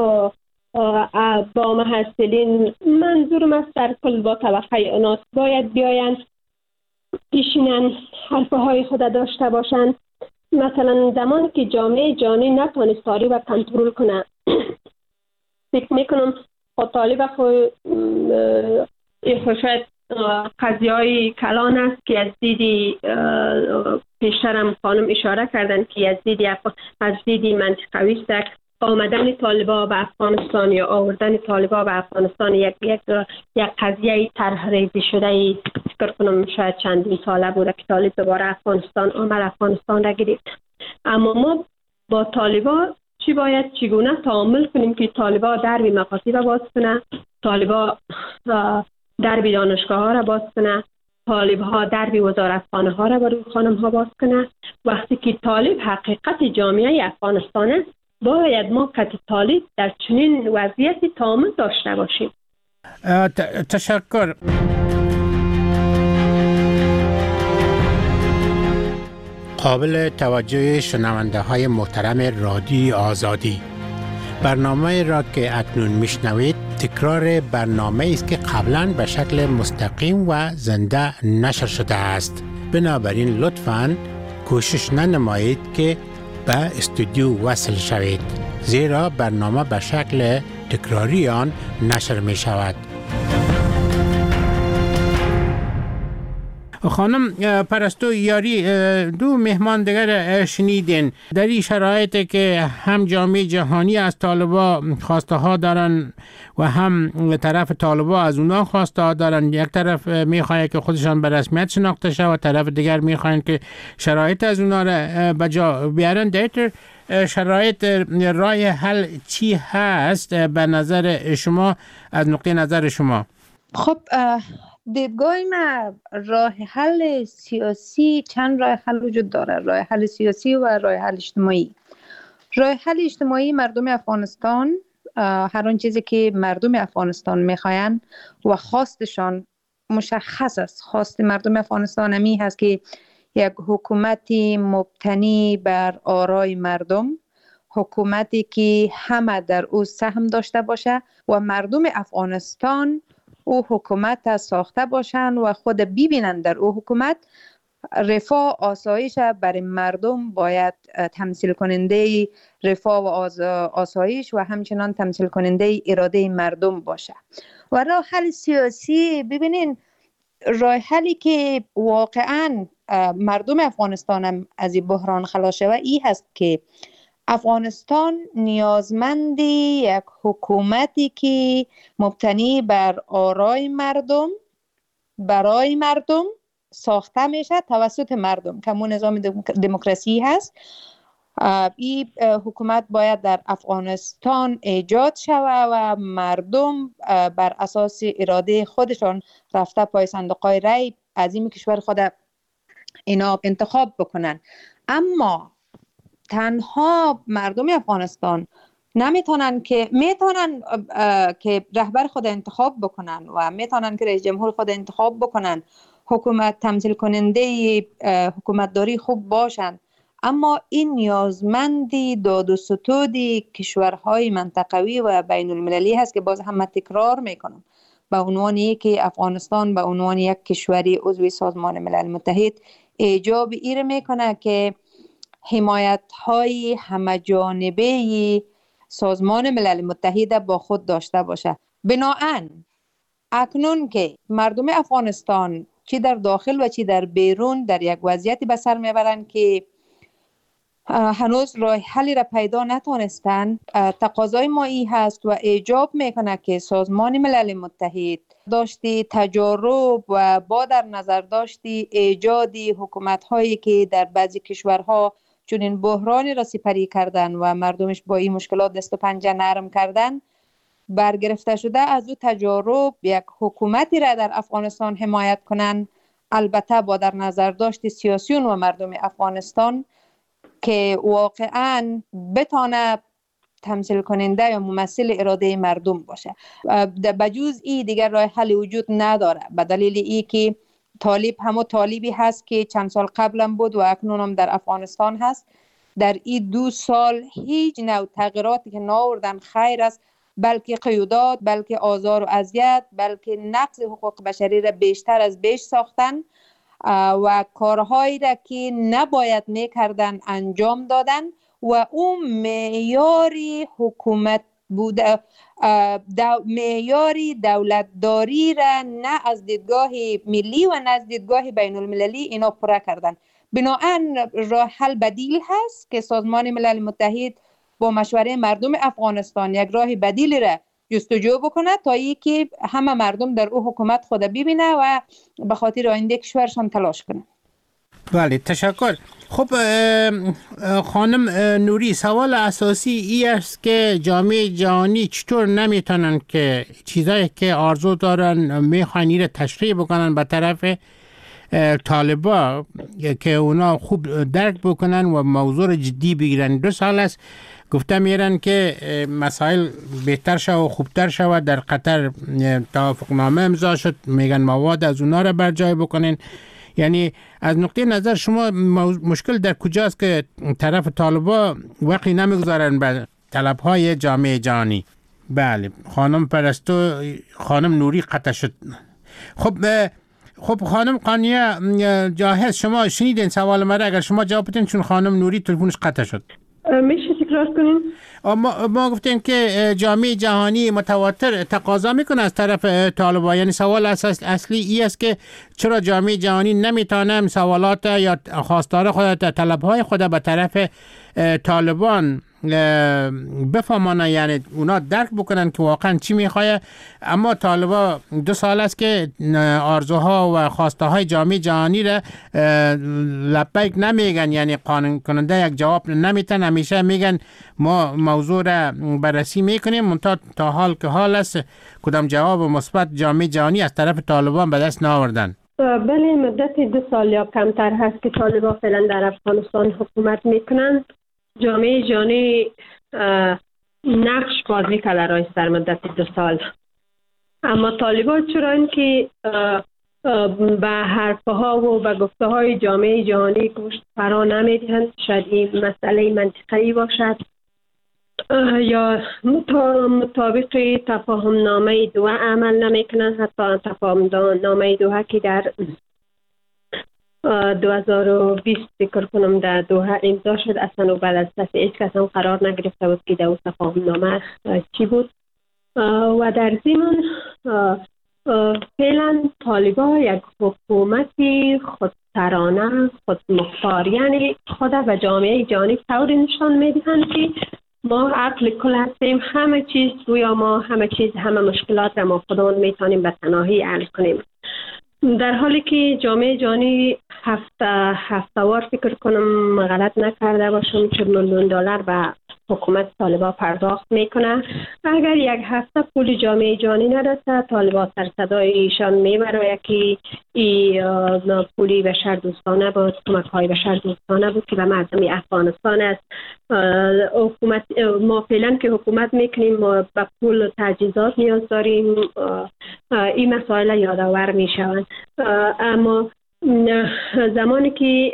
با محصلین، منظورم از در کل با طبقه اناس باید بیایند بشینن حرفه های خود داشته باشند. مثلا زمانی که جامعه جهانی نتونست طالب و کنترل کنه، فکر میکنم خود طالب خود شاید قضیه های کلان است که از دیدی پیشترم خانم اشاره کردن که از دیدی منطقوی است. آمدن طالبا به افغانستان یا آوردن طالبا به افغانستان یک قضیه طرحریزی شده، فکر کنم شاید چندین ساله بوده که طالب دوباره افغانستان آمد، افغانستان را گرفت. اما ما با طالبا چگونه تعامل کنیم که طالبا درب مکاتب باز کنه، طالبا درب دانشگاه ها را باز کنه، طالب ها درب وزارتخانه ها را برای خانم ها باز کنه. وقتی که طالب حقیقت جامعه افغانستان است، باید ما که طالب در چنین وضعیتی تعامل داشته باشیم. تشکر. قابل توجه شنونده های محترم رادیو آزادی، برنامه را که اکنون میشنوید تکرار برنامه است که قبلا به شکل مستقیم و زنده نشر شده است. بنابراین لطفاً کوشش ننمایید که به استودیو وصل شوید، زیرا برنامه به شکل تکراری آن نشر می شود. خانم پرستو یاری، 2 مهمان دیگر شنیدین. در این شرایطی که هم جامعه جهانی از طالبا خواسته ها دارن و هم طرف طالبا از اونا خواسته ها دارن، یک طرف میخواد که خودشان به رسمیت شناخته شه و طرف دیگر میخواد که شرایط از اونا را به جا بیارن. در شرایط راه حل چی هست به نظر شما، از نقطه نظر شما؟ خب دیدگاه ما، راه حل سیاسی، چند راه حل وجود داره، راه حل سیاسی و راه حل اجتماعی. راه حل اجتماعی، مردم افغانستان هر آن چیزی که مردم افغانستان میخواین و خواستشان مشخص است. خواست مردم افغانستان همی هست که یک حکومتی مبتنی بر آرای مردم، حکومتی که همه در او سهم داشته باشه و مردم افغانستان او حکومت ساخته باشند و خود ببینند در او حکومت رفاه آسایش برای مردم باید تمثیل کننده رفاه و آسایش و همچنان تمثیل کننده اراده مردم باشه. و راه حل سیاسی، ببینین راه حلی که واقعا مردم افغانستان هم از این بحران خلاص شود این هست که افغانستان نیازمند یک حکومتی که مبتنی بر آرای مردم برای مردم ساخته میشه توسط مردم که همون نظام دموکراسی هست. این حکومت باید در افغانستان ایجاد شود و مردم بر اساس اراده خودشان رفته پای صندوق‌های رای از این کشور خود اینا انتخاب بکنن. اما تنها مردم افغانستان میتونن که رهبر خود انتخاب بکنن و میتونن که رئیس جمهور خود انتخاب بکنن، حکومت تمثیل کننده حکومتداری خوب باشن، اما این نیازمندی داد و ستود کشورهای منطقوی و بین المللی هست که باز هم تکرار میکنم به عنوان که افغانستان به عنوان یک کشوری عضو سازمان ملل متحد ایجاب ایر میکنه که حمایت های همه جانبه سازمان ملل متحد با خود داشته باشه. بنابراین اکنون که مردم افغانستان چی در داخل و چی در بیرون در یک وضعیتی به سر میبرند که هنوز راه حلی را پیدا نتونستن، تقاضای ما ای هست و ایجاب میکنه که سازمان ملل متحد داشتی تجارب و با در نظر داشتی ایجادی حکومت هایی که در بعضی کشورها چون این بحرانی را سپری کردن و مردمش با این مشکلات دست و پنجه نرم کردن برگرفته شده از او تجارب یک حکومتی را در افغانستان حمایت کنن، البته با در نظر داشتی سیاسیون و مردم افغانستان که واقعا بتانه تمثیل کننده یا ممثل اراده مردم باشه. بجوز ای دیگر راه حل وجود نداره به دلیل ای که طالب همو طالبی هست که چند سال قبلم بود و اکنون هم در افغانستان هست. در این 2 سال هیچ نوع تغییراتی که ناوردن خیر است، بلکه قیودات، بلکه آزار و اذیت، بلکه نقض حقوق بشری را بیشتر از بیش ساختن و کارهایی را که نباید میکردن انجام دادن و اون معیاری حکومت بوده معیاری دولتداری را نه از دیدگاه ملی و نه از دیدگاه بین المللی اینا پره کردن. بنابراین راه حل بدیل هست که سازمان ملل متحد با مشوره مردم افغانستان یک راه بدیلی را جستجو بکنه تا ای که همه مردم در او حکومت خود ببینه و به خاطر آینده کشورشان تلاش کنه. بله تشکر. خب خانم نوری، سوال اساسی ای است که جامعه جهانی چطور نمیتونن که چیزایی که آرزو دارن میخوان ایره تشریح بکنن به طرف طالبا که اونا خوب درک بکنن و موضوع جدی بگیرن. 2 سال است گفته میرن که مسائل بهتر شد و خوبتر شود. در قطر توافقنامه امضا شد، میگن مواد از اونا را بر جای بکنین. یعنی از نقطه نظر شما مشکل در کجاست که طرف طالبا وقتی نمیگذارن به طلبهای جامعه جهانی؟ بله خانم پرستو، خانم نوری قطع شد. خب خانم قانیه جاهز، شما شنیدین سوال مرا؟ اگر شما جواب بدین چون خانم نوری تلفنش قطع شد. میشه تکرار کنین؟ ما گفتیم که جامعه جهانی متواتر تقاضا میکنه از طرف طالبان. یعنی سوال اصلی ای است که چرا جامعه جهانی نمیتونه سوالات یا خواستار خود، طلبهای خود به طرف طالبان بفهمانه، یعنی اونا درک بکنن که واقعا چی میخواه. اما طالبا 2 سال است که آرزوها و خواسته های جامعه جهانی را لبیک نمیگن، یعنی قانون کننده یک جواب نمیتن. همیشه میگن ما موضوع را بررسی میکنیم، تا حال که حال است کدام جواب مثبت جامعه جهانی از طرف طالبان به دست نآوردن. بله مدت 2 سال یا کمتر هست که طالبان فعلا در افغانستان حکومت میکنن. جامعه جهانی نقش بازی کرده رایست در مدت 2 سال، اما طالبان چرا اینکه به حرفها و به گفته های جامعه جهانی گوش فرا نمیدهند، شاید این مسئله منطقی باشد یا مطابق تفاهم نامه دوحه عمل نمیکنند. حتی تفاهم نامه دوحه که در 2020 فکر کنم در دوحه امضا شد، اصلا و بعد از دست هیچ کس هم قرار نگرفته بود که در تفاهم نامه چی بود. و در ضمن فعلا طالبان یک حکومتی خودسرانه خودمختاریان خود و جامعه جهانی طوری نشان میدهند که ما عقل کل هستیم، همه چیز روی ما، همه مشکلات را ما خودمون میتونیم به تنهایی حل کنیم. در حالی که جامعه جهانی هفته‌وار فکر کنم غلط نکرده باشم $40 میلیون به حکومت طالبان پرداخت میکنه. اگر یک هفته پول جامعه جهانی نداشته، طالبان سر صدای ایشان میبره که این پولی بشر دوستانه بود، کمک های بشر دوستانه بود که به مردم افغانستان است. حکومت ما فعلا که حکومت میکنیم ما به پول و تجهیزات نیاز داریم، این مسائل یادآور میشوند. اما زمانی که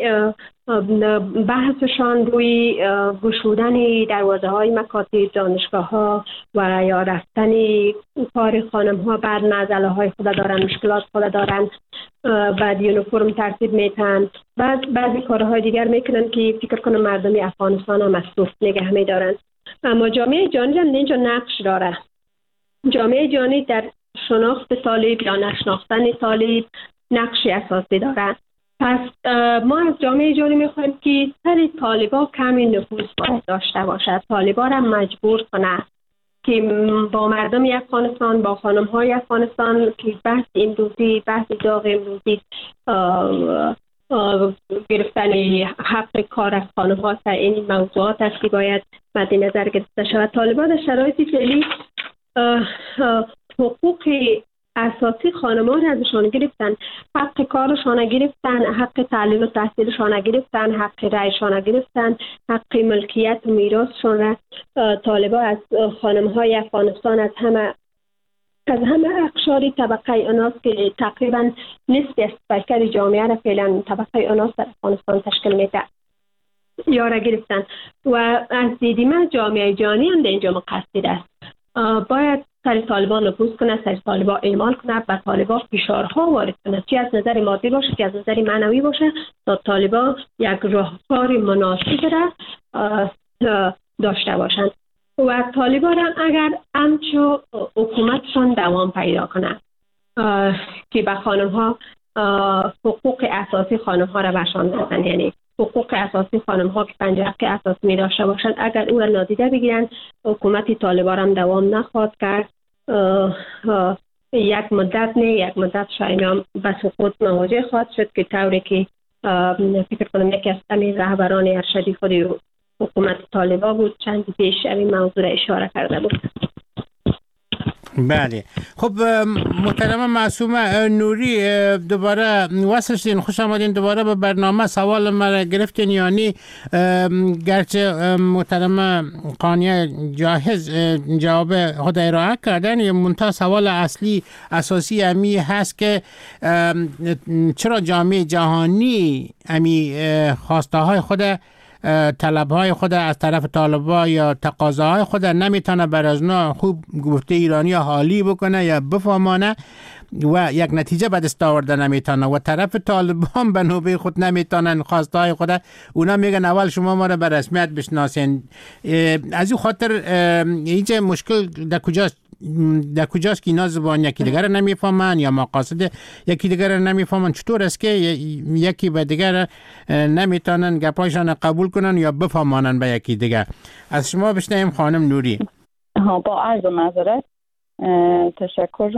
بحثشان روی گشودن دروازه های مکاتب، دانشگاه ها و یا رفتن کار خانم ها بعد معضله های خود دارن، مشکلات خود دارن، بعد یونیفرم ترتیب میتن، بعضی کارهای دیگر میکنن که فکر کنم مردم افغانستان هم مصروف نگه میدارن. اما جامعه جهانی هم اینجا نقش داره. جامعه جهانی در شناخت طالب یا نشناختن طالب نقش اساسی داره. پس ما از جامعه جهانی میخوایم که سر طالبان کمی نفوذ باید داشته باشد، طالبان را مجبور کنه که با مردم افغانستان، با خانم های افغانستان که بحث امروزی، بحث داغ امروزی گرفتن حق کار از خانم ها سر این موضوعات است که باید مد نظر گرفته شود. طالبان در شرایط فعلی حقوق اساسی خانمان ازشان گرفتن، حق کارشان گرفتن، حق تعلیم و تحصیلشان گرفتن، حق رایشان گرفتن، حق ملکیت و میراثشان را طالبان از خانم‌های افغانستان از همه اقشار طبقه اوناس که تقریبا نصف از پیکر جامعه را فعلا طبقه اوناس در افغانستان تشکیل میده یارا گرفتن و از دیدیم جامعه جهانی هم در اینجا مقصد است. باید سر طالبان نفوذ کنه، سر طالبان اعمال کنه، به طالبان فشارها وارد کنه، چی از نظر مادی باشه چی از نظر معنوی باشه، تا طالبان یک راهکار مناسب را داشته باشند. و طالبان اگر همچو حکومتشان دوام پیدا کنه که به خانم ها حقوق اساسی خانم ها را بشان دادن، یعنی حقوق اساسی خانم ها که 5 حق اساسی می داشته باشند، اگر او را نادیده بگیرند، حکومت طالبان هم دوام نخواهد کرد. یک مدت شاید هم به سقوط مواجه خواهد شد که طوری که فکر کنم یکی از رهبران ارشدی خود حکومت طالبان بود چند پیش این موضوع را اشاره کرده بود. بله، خب محترم معصومه نوری، دوباره وصل شدین، خوش آمدین دوباره به برنامه. سوال مرا گرفتین، یعنی گرچه محترم قانیه جاهز جواب خود ارائه کردن، یه منتها سوال اصلی اساسی امی هست که چرا جامعه جهانی امی خواسته های خود، طلبهای خود از طرف طالبان یا تقاضاهای خود نمیتونه بر از اونا خوب گفته ایرانی حالی بکنه یا بفهمانه و یک نتیجه به دست آورده نمیتونه، و طرف طالبان به نوبه خود نمیتونن خواستهای خود، اونا میگن اول شما ما را به رسمیت بشناسین. از این خاطر اینجا مشکل در کجاست که اینا زبان یکی دیگر نمیفهمن یا مقاصد یکی دیگر نمیفهمن؟ چطور است که یکی به دیگر نمیتونن گپایشان قبول کنن یا بفهمانن به یکی دیگر؟ از شما بشنویم خانم نوری. با عرض معذرت، تشکر.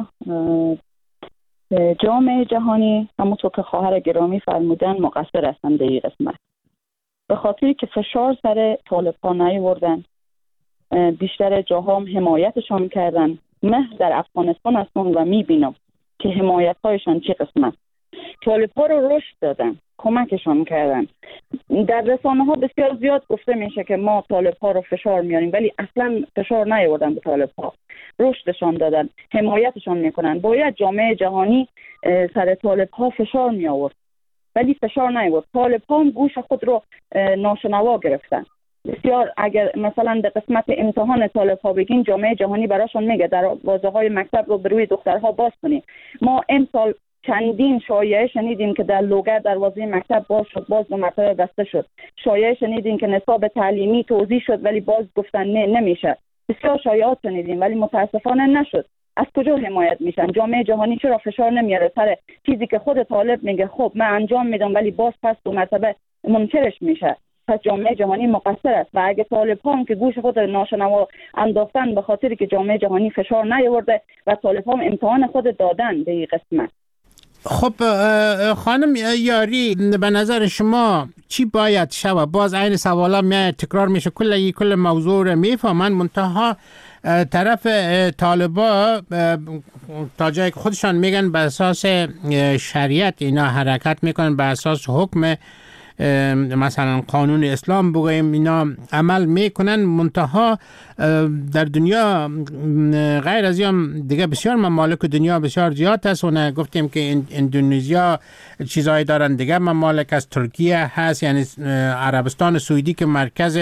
جامعه جهانی همونطور که خواهر گرامی فرمودن مقصر هستند در این قسمت، به خاطری که فشار سر طالبان نیاوردن، بیشتر جاها هم حمایتشان کردن. من در افغانستان هستم و میبینم که حمایت هایشان چه قسمت. طالبان رو رشد دادن، کمکشان کردن. در رسانه ها بسیار زیاد گفته میشه که ما طالبان رو فشار میاریم، ولی اصلا فشار نیاوردن به طالبان، رشدشان دادن، حمایتشان میکنن. باید جامعه جهانی سر طالبان فشار می آورد، ولی فشار نیاورد. طالبان گوش خود رو ناشنوا گرفتن. بسیار اگر مثلا به قسمت امتحان طالب‌ها بگین، جامعه جهانی براشون میگه دروازه‌های مکتب رو بروی دخترها باز کنید. ما امسال چندین شایعه شنیدیم که در لوگر دروازه مکتب باز شد، باز 2 مرتبه بسته شد. شایعه شنیدیم که نصاب تعلیمی توزیع شد ولی باز گفتن نه نمیشه. بسیار شایعات شنیدیم ولی متاسفانه نشد. از کجا حمایت میشن؟ جامعه جهانی چرا فشار نمیاره سر چیزی که خود طالب میگه خب من انجام میدم ولی باز پس دو مرتبه منکرش میشه؟ پس جامعه جهانی مقصر است و اگه طالب هم که گوش خود ناشنوا انداختن به خاطر که جامعه جهانی فشار نیاورده و طالب هم امتحان خود دادن به این قسمت. خب خانم یاری، به نظر شما چی باید شود؟ باز این سوالا میاد تکرار میشه، کل موضوع رو میفهمن، منتها طرف طالبا تا جایی که خودشان میگن به اساس شریعت اینا حرکت میکنن، به اساس حکم مثلا قانون اسلام بگویم اینا عمل میکنن، منتها در دنیا غیر از این دیگه بسیار ممالک دنیا بسیار زیاد هست و گفتیم که اندونزیا چیزایی دارن، دیگه ممالک از ترکیه هست، یعنی عربستان سعودی که مرکز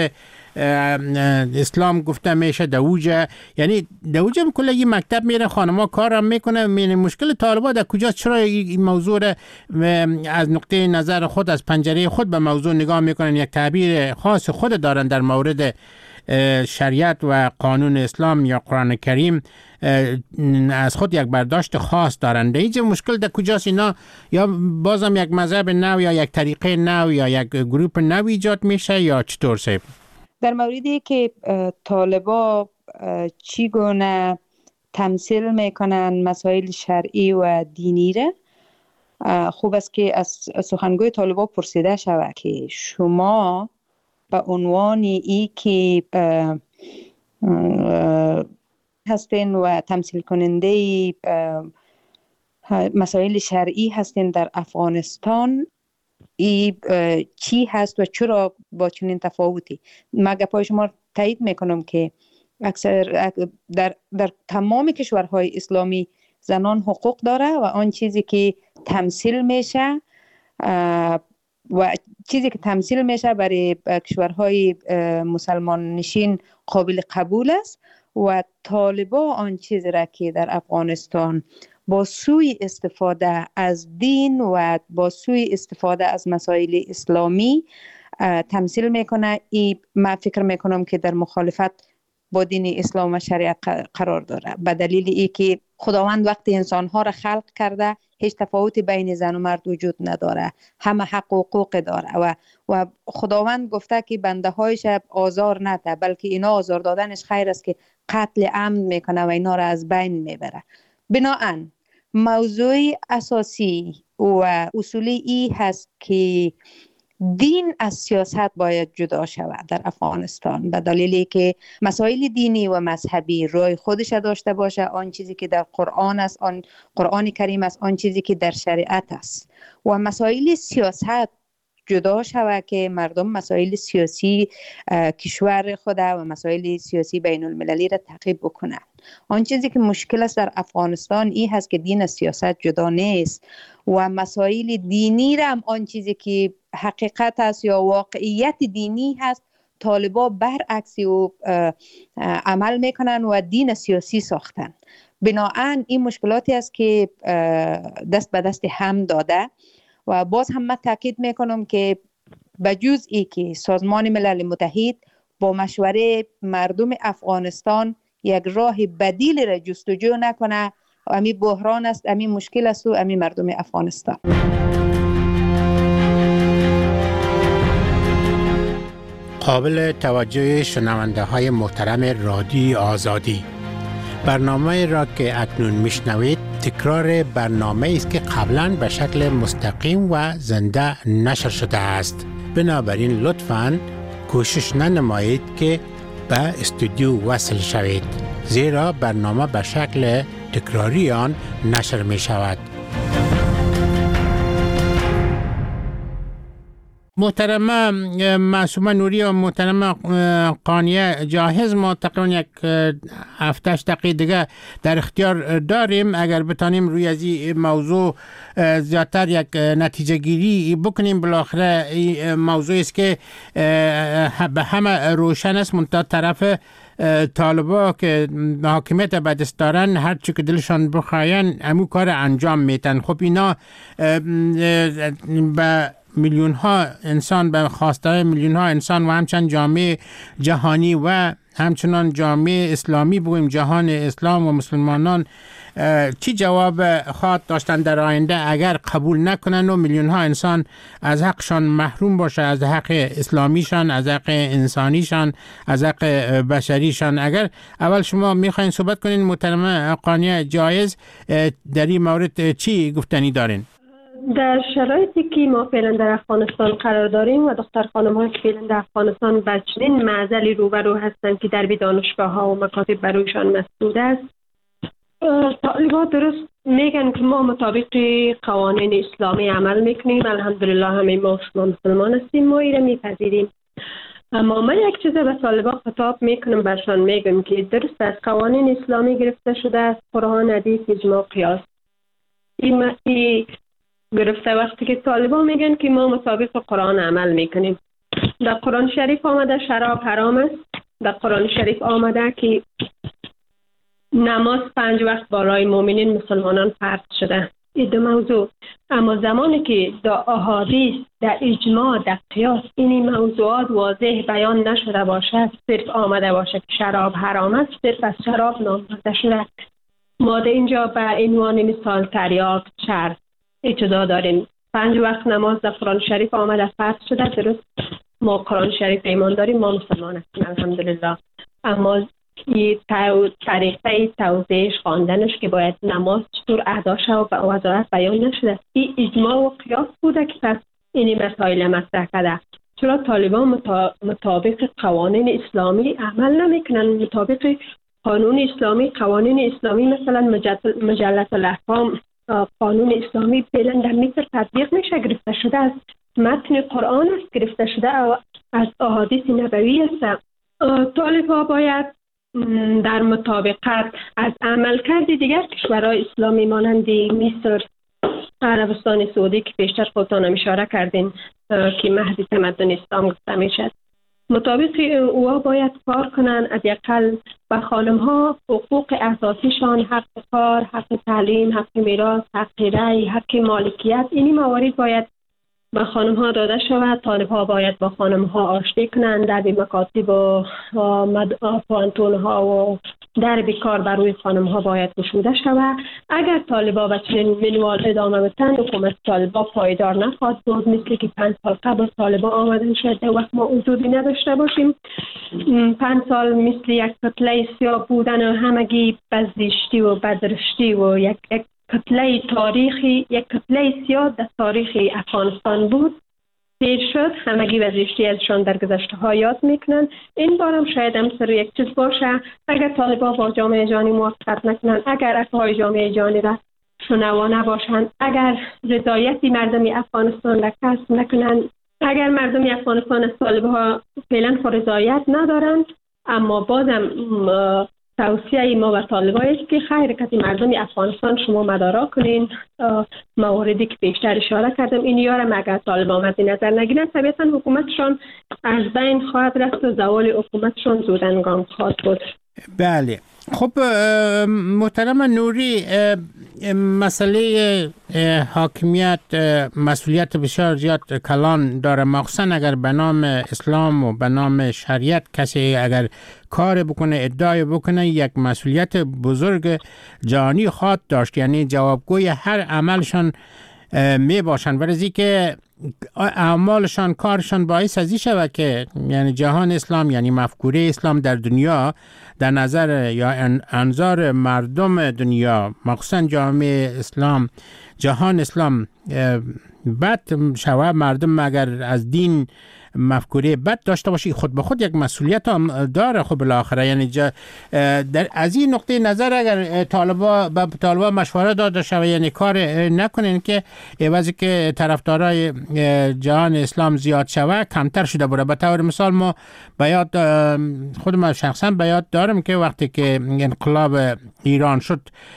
اسلام گفته میشه، دوجه، یعنی دوجه کل یه مکتب میره، خانما کارم میکنه. یعنی مشکل طالبان در کجاست؟ چرا این موضوع از نقطه نظر خود، از پنجره خود به موضوع نگاه میکنن، یک تعبیر خاص خود دارن در مورد شریعت و قانون اسلام یا قرآن کریم، از خود یک برداشت خاص دارن. اینجا مشکل در کجاست؟ اینا یا بازم یک مذهب نو یا یک طریقه نو یا یک گروپ نو ایجاد میشه یا چطور سیب؟ در موردی که طالبا چگونه تمثیل میکنن مسائل شرعی و دینی را، خوب است که از سخنگوی طالبا پرسیده شود که شما به عنوان ای که هستین و تمثیل کننده مسائل شرعی هستین در افغانستان، چی هست و چرا با چنین تفاوتی؟ مگه پای شما تایید میکنم که اکثر در تمام کشورهای اسلامی زنان حقوق داره و آن چیزی که تمثیل میشه و چیزی که تمثیل میشه برای کشورهای مسلمان نشین قابل قبول است و طالبا آن چیزی را که در افغانستان با سوی استفاده از دین و با سوی استفاده از مسائل اسلامی تمثیل میکنه، من فکر میکنم که در مخالفت با دین اسلام و شریعت قرار داره، به دلیل ای که خداوند وقتی انسانها را خلق کرده هیچ تفاوتی بین زن و مرد وجود نداره، همه حق و حقوق داره و خداوند گفته که بنده هایش آزار نده، بلکه اینا آزار دادنش خیر است که قتل عمد میکنه و اینا را از بین میبره. بناهن موضوع اساسی و اصولی ای هست که دین از سیاست باید جدا شود در افغانستان، به دلیلی که مسائل دینی و مذهبی رای خودش داشته باشه، آن چیزی که در قرآن است، آن قرآن کریم است، آن چیزی که در شریعت است، و مسائل سیاست جدا شود که مردم مسائل سیاسی کشور خود و مسائل سیاسی بین المللی را تعقیب بکنند. آن چیزی که مشکل است در افغانستان این هست که دین از سیاست جدا نیست و مسائل دینی را هم آن چیزی که حقیقت است یا واقعیت دینی هست طالبا برعکس او عمل میکنن و دین سیاسی ساختن. بناهن این مشکلاتی است که دست به دست هم داده و باز هم من تاکید میکنم که بجز ای که سازمان ملل متحد با مشوره مردم افغانستان یک راه بدیل را جستجو نکنه، امی بحران است، امی مشکل است و امی مردم افغانستان. قابل توجه شنونده های محترم رادیو آزادی، برنامه را که اکنون میشنوید تکرار برنامه است که قبلا به شکل مستقیم و زنده نشر شده است. بنابراین لطفاً کوشش ننمایید که به استودیو وصل شوید، زیرا برنامه به شکل تکراری آن نشر می شود. محترمه معصومه نوری و محترمه قانیه جاهز، ما تقریبا یک 7-8 دقیقه دیگه در اختیار داریم. اگر بتانیم روی از این موضوع زیادتر یک نتیجه گیری بکنیم، بالاخره این موضوعی است که به همه روشن است، منتها طرف طالبا که حاکمیت به دست دارن هر چی که دلشان بخواین همون کار انجام میتن. خب اینا به میلیون ها انسان، به خواسته میلیون ها انسان و همچنین جامعه جهانی و همچنان جامعه اسلامی بگویم جهان اسلام و مسلمانان چی جواب خواهد داشتن در آینده اگر قبول نکنن و میلیون ها انسان از حقشان محروم باشه، از حق اسلامیشان، از حق انسانیشان، از حق بشریشان؟ اگر اول شما میخواین صحبت کنین محترمه قانیه جایز، در این مورد چی گفتنی دارین؟ در شرایطی که ما فعلا در افغانستان قرار داریم و دختر خانم ها که فعلا در افغانستان به چنین معضلی روبرو هستند که در دانشگاه ها و مکاتب برایشان مسدود است، طالبان درست میگن که ما مطابق قوانین اسلامی عمل میکنیم. الحمدلله همه ما مسلمان هستیم، ما ایره میپذیریم. اما من یک چیز به طالبان خطاب میکنم، برشان میگم که درست از قوانین اسلامی گرفته شده است، قرآن، حدیث، اجماع، قیاس. این گرفته وقتی که طالبان میگن که ما مطابق قرآن عمل میکنیم. در قرآن شریف آمده شراب حرام است، در قرآن شریف آمده که نماز 5 وقت برای مؤمنین مسلمانان فرض شده. این دو موضوع. اما زمانی که در احادیث، در اجماع، در قیاس این موضوعات واضح بیان نشده باشد، صرف آمده باشد که شراب حرام است، صرف از شراب نام برده شده. ما در اینجا به عنوان مثال تریاک، چرس اجازه داریم. 5 وقت نماز در قرآن شریف آمده فرض شده. درست ما قرآن شریف ایمان داریم، ما مسلمان هستیم الحمدلله. اما این طریقه توضیحش، خواندنش که باید نماز چطور ادا شود و وضاحت بیان نشده. این اجماع و قیاس بوده که پس این مسائل مطرح کرده. چرا طالبان مطابق قوانین اسلامی عمل نمیکنن؟ مطابق قانون اسلامی، قوانین اسلامی، مثلا مجلة الاحکام، قانون اسلامی فعلا در مصر تطبیق میشه، گرفته شده از متن قرآن است، گرفته شده از احادیث نبوی است. طالبان باید در مطابقت از عملکرد دیگر کشورهای اسلامی مانند مصر، عربستان سعودی که پیشتر خودتان اشاره کردین که مهد تمدن اسلام گفته میشد، مطابق او باید کار کنند. از یقل به خانم ها حقوق اساسیشان، حق کار، حق تعلیم، حق میراث، حق رأی، حق مالکیت، این موارد باید به خانم ها داده شود. طالب ها باید با خانم ها آشتی کنند، در مکاتب و پانتون ها و در کار برای خانم ها باید گشوده شود. اگر طالبا به چنین منوال ادامه بدهند، حکومت طالبا پایدار نخواهد بود. مثل که 5 سال قبل طالبا آمدن شاید در وقت ما وجودی نداشته باشیم. 5 سال مثل یک کتله سیاه بودن و همگی بزدشتی و بدرشتی و یک کتله تاریخی، یک کتله سیاه در تاریخ افغانستان بود. دیر شد، همگی وزشتی ازشان در گذشته ها یاد میکنن. این بارم شاید هم سر یک چیز باشه. اگر طالبان با جامعه جهانی موافقت نکنن، اگر افهای جامعه جهانی را شنوا نباشند، اگر رضایتی مردم افغانستان را کسب نکنن، اگر مردم افغانستان از طالبان فعلا رضایت ندارند، اما بازم توصیه ما به طالبان است که حرکت مردم افغانستان شما مدارا کنین. مواردی که بیشتر اشاره کردم این یارم اگر طالبان مد نظر نگیرن، طبیعتا حکومتشان از بین خواهد رفت و زوال حکومتشان زودنگام خواهد بود. بله. خب محترم نوری، مسئله حاکمیت مسئولیت بسیار زیاد کلان داره، مخصوصا اگر به نام اسلام و به نام شریعت کسی اگر کار بکنه، ادعای بکنه، یک مسئولیت بزرگ جهانی خواهد داشت، یعنی جوابگوی هر عملشان می باشن، ولی که اعمالشان، کارشان باعث ازی شود که یعنی جهان اسلام، یعنی مفکوره اسلام در دنیا در نظر یا انظار مردم دنیا، مخصوصا جامعه اسلام، جهان اسلام بد شود. مردم اگر از دین مفکوره بد داشته باشی، خود به خود یک مسئولیت هم داره. خب بالاخره یعنی در از این نقطه نظر اگر طالبا مشوره داده شود، یعنی کار نکنین که عوضی که طرفدارای جهان اسلام زیاد شود کمتر شده بره. به طور مثال ما بیاد، خودم شخصا بیاد دارم که وقتی که انقلاب ایران شد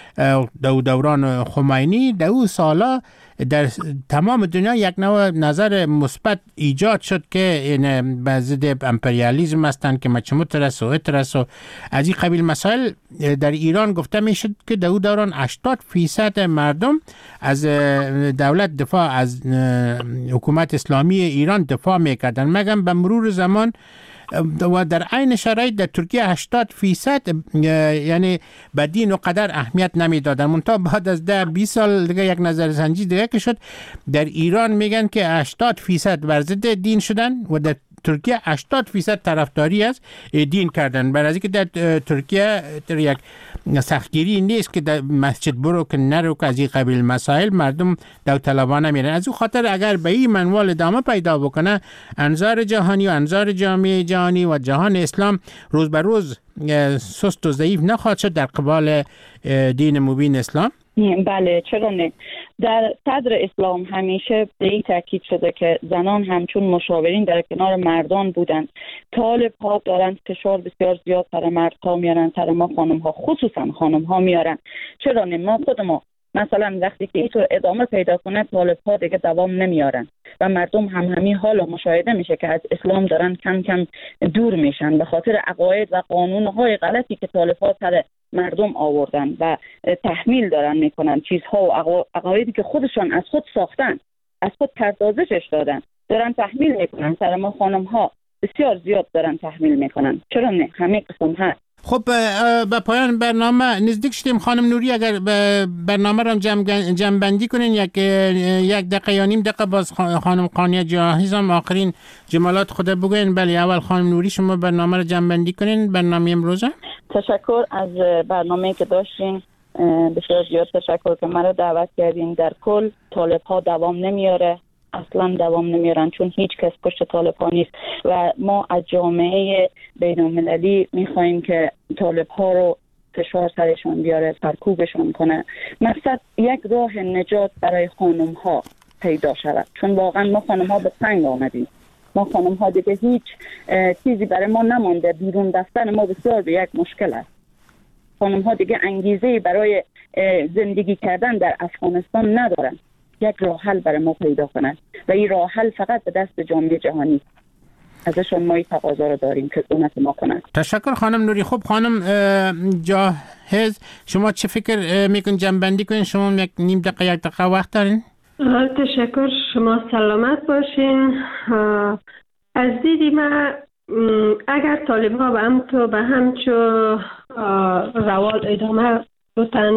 دوران خمینی، 2 ساله در تمام دنیا یک نوع نظر مثبت ایجاد شد که این به ضد امپریالیسم هستند که مچموت رس و اترس و از این قبیل مسائل. در ایران گفته می شد که در دوران 80% مردم از دولت دفاع، از حکومت اسلامی ایران دفاع میکردن، مگر به مرور زمان و در عین شرایط در ترکیه 80% یعنی به دین و قدر اهمیت نمیدادن. منتها بعد از 10-20 سال دیگه یک نظرسنجی دیگه که شد، در ایران میگن که 80% بر ضد دین شدن و در ترکیه 80% طرفداری از دین کردن. برای اینکه در ترکیه یک سختگیری نیست که در مسجد برو که نرو که از این قبیل مسائل مردم داوطلبانه میرن. از اون خاطر اگر به این منوال ادامه پیدا بکنه، انظار جهانی و انظار جامعه جهانی و جهان اسلام روز به روز سست و ضعیف نخواهد شد در قبال دین مبین اسلام. بله، چرا نه؟ در صدر اسلام همیشه به این تاکید شده که زنان همچون مشاورین در کنار مردان بودند. طالب ها دارند فشار بسیار زیاد سر مردها میارن، سر ما خانم ها، خصوصا خانم ها میارن. چرا نه؟ ما خود ما مثلا وقتی که اینطور ادامه پیدا کنه، طالب ها دیگه دوام نمیارن و مردم همین حالا مشاهده میشه که از اسلام دارن کم کم دور میشن به خاطر عقاید و قانونهای غلطی که طالب ها سر مردم آوردن و تحمیل دارن میکنن، چیزها و عقایدی که خودشان از خود ساختن، از خود پردازشش دادن، دارن تحمیل میکنن سر ما خانم ها، بسیار زیاد دارن تحمیل میکنن. چرا نه؟ همه قسم هست. خب به پایان برنامه نزدیک شدیم. خانم نوری، اگر برنامه را جمع بندی کنین، یک دقیقه یا نیم دقیقه باز خانم قانیه جاهز هم آخرین جملات خود بگوین. بله، اول خانم نوری شما برنامه را جمع بندی کنین، برنامه امروزه. تشکر از برنامه‌ای که داشتین، بسیار زیاد تشکر که مرا دعوت کردین. در کل طالب ها دوام نمیاره، اصلا دوام نمیارن، چون هیچ کس پشت طالب ها نیست و ما از جامعه بین المللی میخواییم که طالب ها رو فشار سرشون بیاره، سرکوبشون کنه. مقصد یک راه نجات برای خانم ها پیدا شود، چون واقعا ما خانم ها به سنگ آمدیم. ما خانم ها دیگه هیچ چیزی برای ما نمانده، بیرون رفتن ما بسیار به یک مشکل است. خانم ها دیگه انگیزه برای زندگی کردن در افغانستان ندارن. یک راه حل برای ما پیدا کنند و این راه حل فقط به دست جامعه جهانی. ازشون ما این تقاضا رو داریم که کمک ما کنند. تشکر خانم نوری. خب خانم جاهز، شما چه فکر میکنین جمع‌بندی کنین؟ شما یک نیم دقیقه یک دقیقه وقت دارین. تشکر، شما سلامت باشین. از دیدی من اگر طالب ها به همچو روال ادامه بودن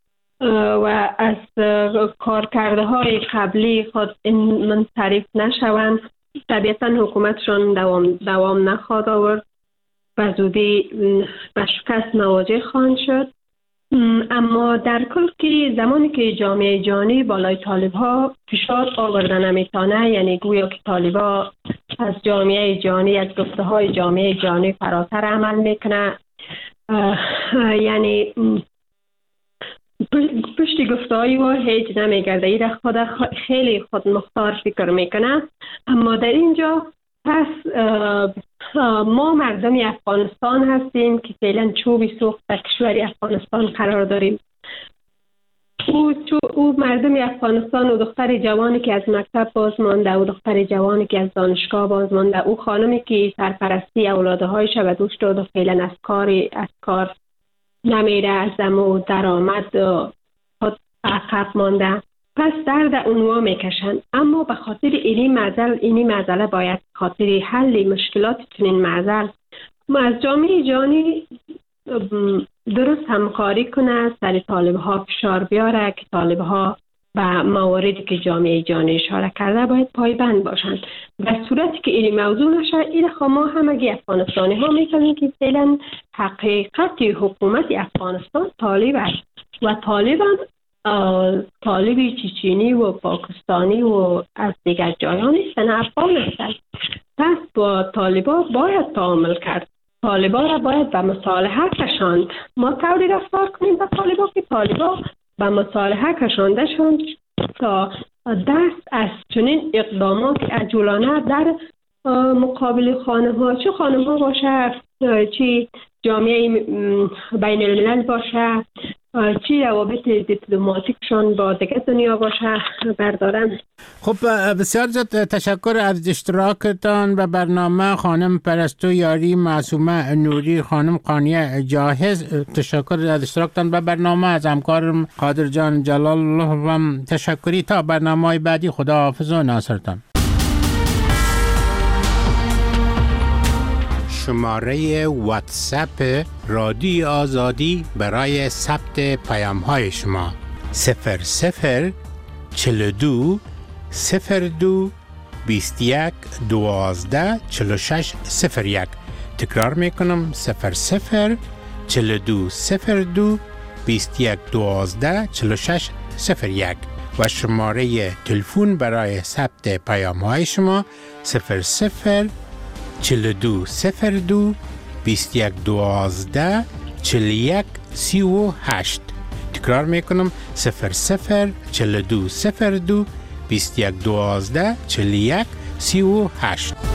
و از کارکرده های قبلی خود منصرف نشوند، طبیعتا حکومتشان دوام نخواهد آورد و زودی به شکست مواجه خواهند شد. اما در کل که زمانی که جامعه جهانی بالای طالب ها فشار آوردن نمیتونه، یعنی گویا که طالب ها از جامعه جهانی، از گفته های جامعه جهانی فراتر عمل میکنه، یعنی پشت گفته‌های و هیچ نمیگرده. این خود خیلی خود مختار فکر میکنه. اما در اینجا پس ما مردم افغانستان هستیم که فعلا چوبی سوخت در کشور افغانستان قرار داریم. او مردم افغانستان و دختر جوانی که از مکتب باز مانده، و دختر جوانی که از دانشگاه باز مانده، او خانمی که سرپرستی اولادهایش و دوش داد و فعلا از کار نمیره، از دمو درآمد خود عقب مانده، پس درد اونوا میکشن. اما به خاطر اینی معضله باید خاطر حل مشکلات این معضل ما از جامعه جهانی درست همکاری کنه، سر طالب ها فشار بیاره که طالب ها و مواردی که جامعه جهانی اشاره کرده باید پایبند باشند. در صورتی که این موضوع نشه، این ما همگی افغانستانی ها میکنیم که فعلا حقیقت حکومت افغانستان طالب است و طالبی چچنی و پاکستانی و از دیگر جایان نیستن، افغان هستند. پس با طالبا باید تعامل کرد، طالبا را باید به مصالحه کشاند. ما طوری رفتار کنیم با طالبا که طالبا به مصالحه کشانده شوند تا دست از چنین اقدامات عجولانه در مقابل خانم ها، چه خانم ها باشه، چه جامعه بین الملل باشه، چی روابط دیپلماتیکشان با دیگه دنیا باشه بردارن. خب بسیار زیاد تشکر از اشتراکتان به برنامه خانم پرستو یاری، معصومه نوری، خانم قانیه جاهز. تشکر از اشتراکتان به برنامه. از همکارم قادر جان جلال و تشکری. تا برنامه بعدی، خدا حافظ و ناصرتان. شماره واتساپ رادیو آزادی برای ثبت پیام های شما 00 42 02 21 12 46 01. تکرار میکنم 00 42 02 21 12 46 01 و شماره تلفن برای ثبت پیام های شما 00 42 02 21 12 41 38. تکرار میکنم 00 42 02 21 12 41 38.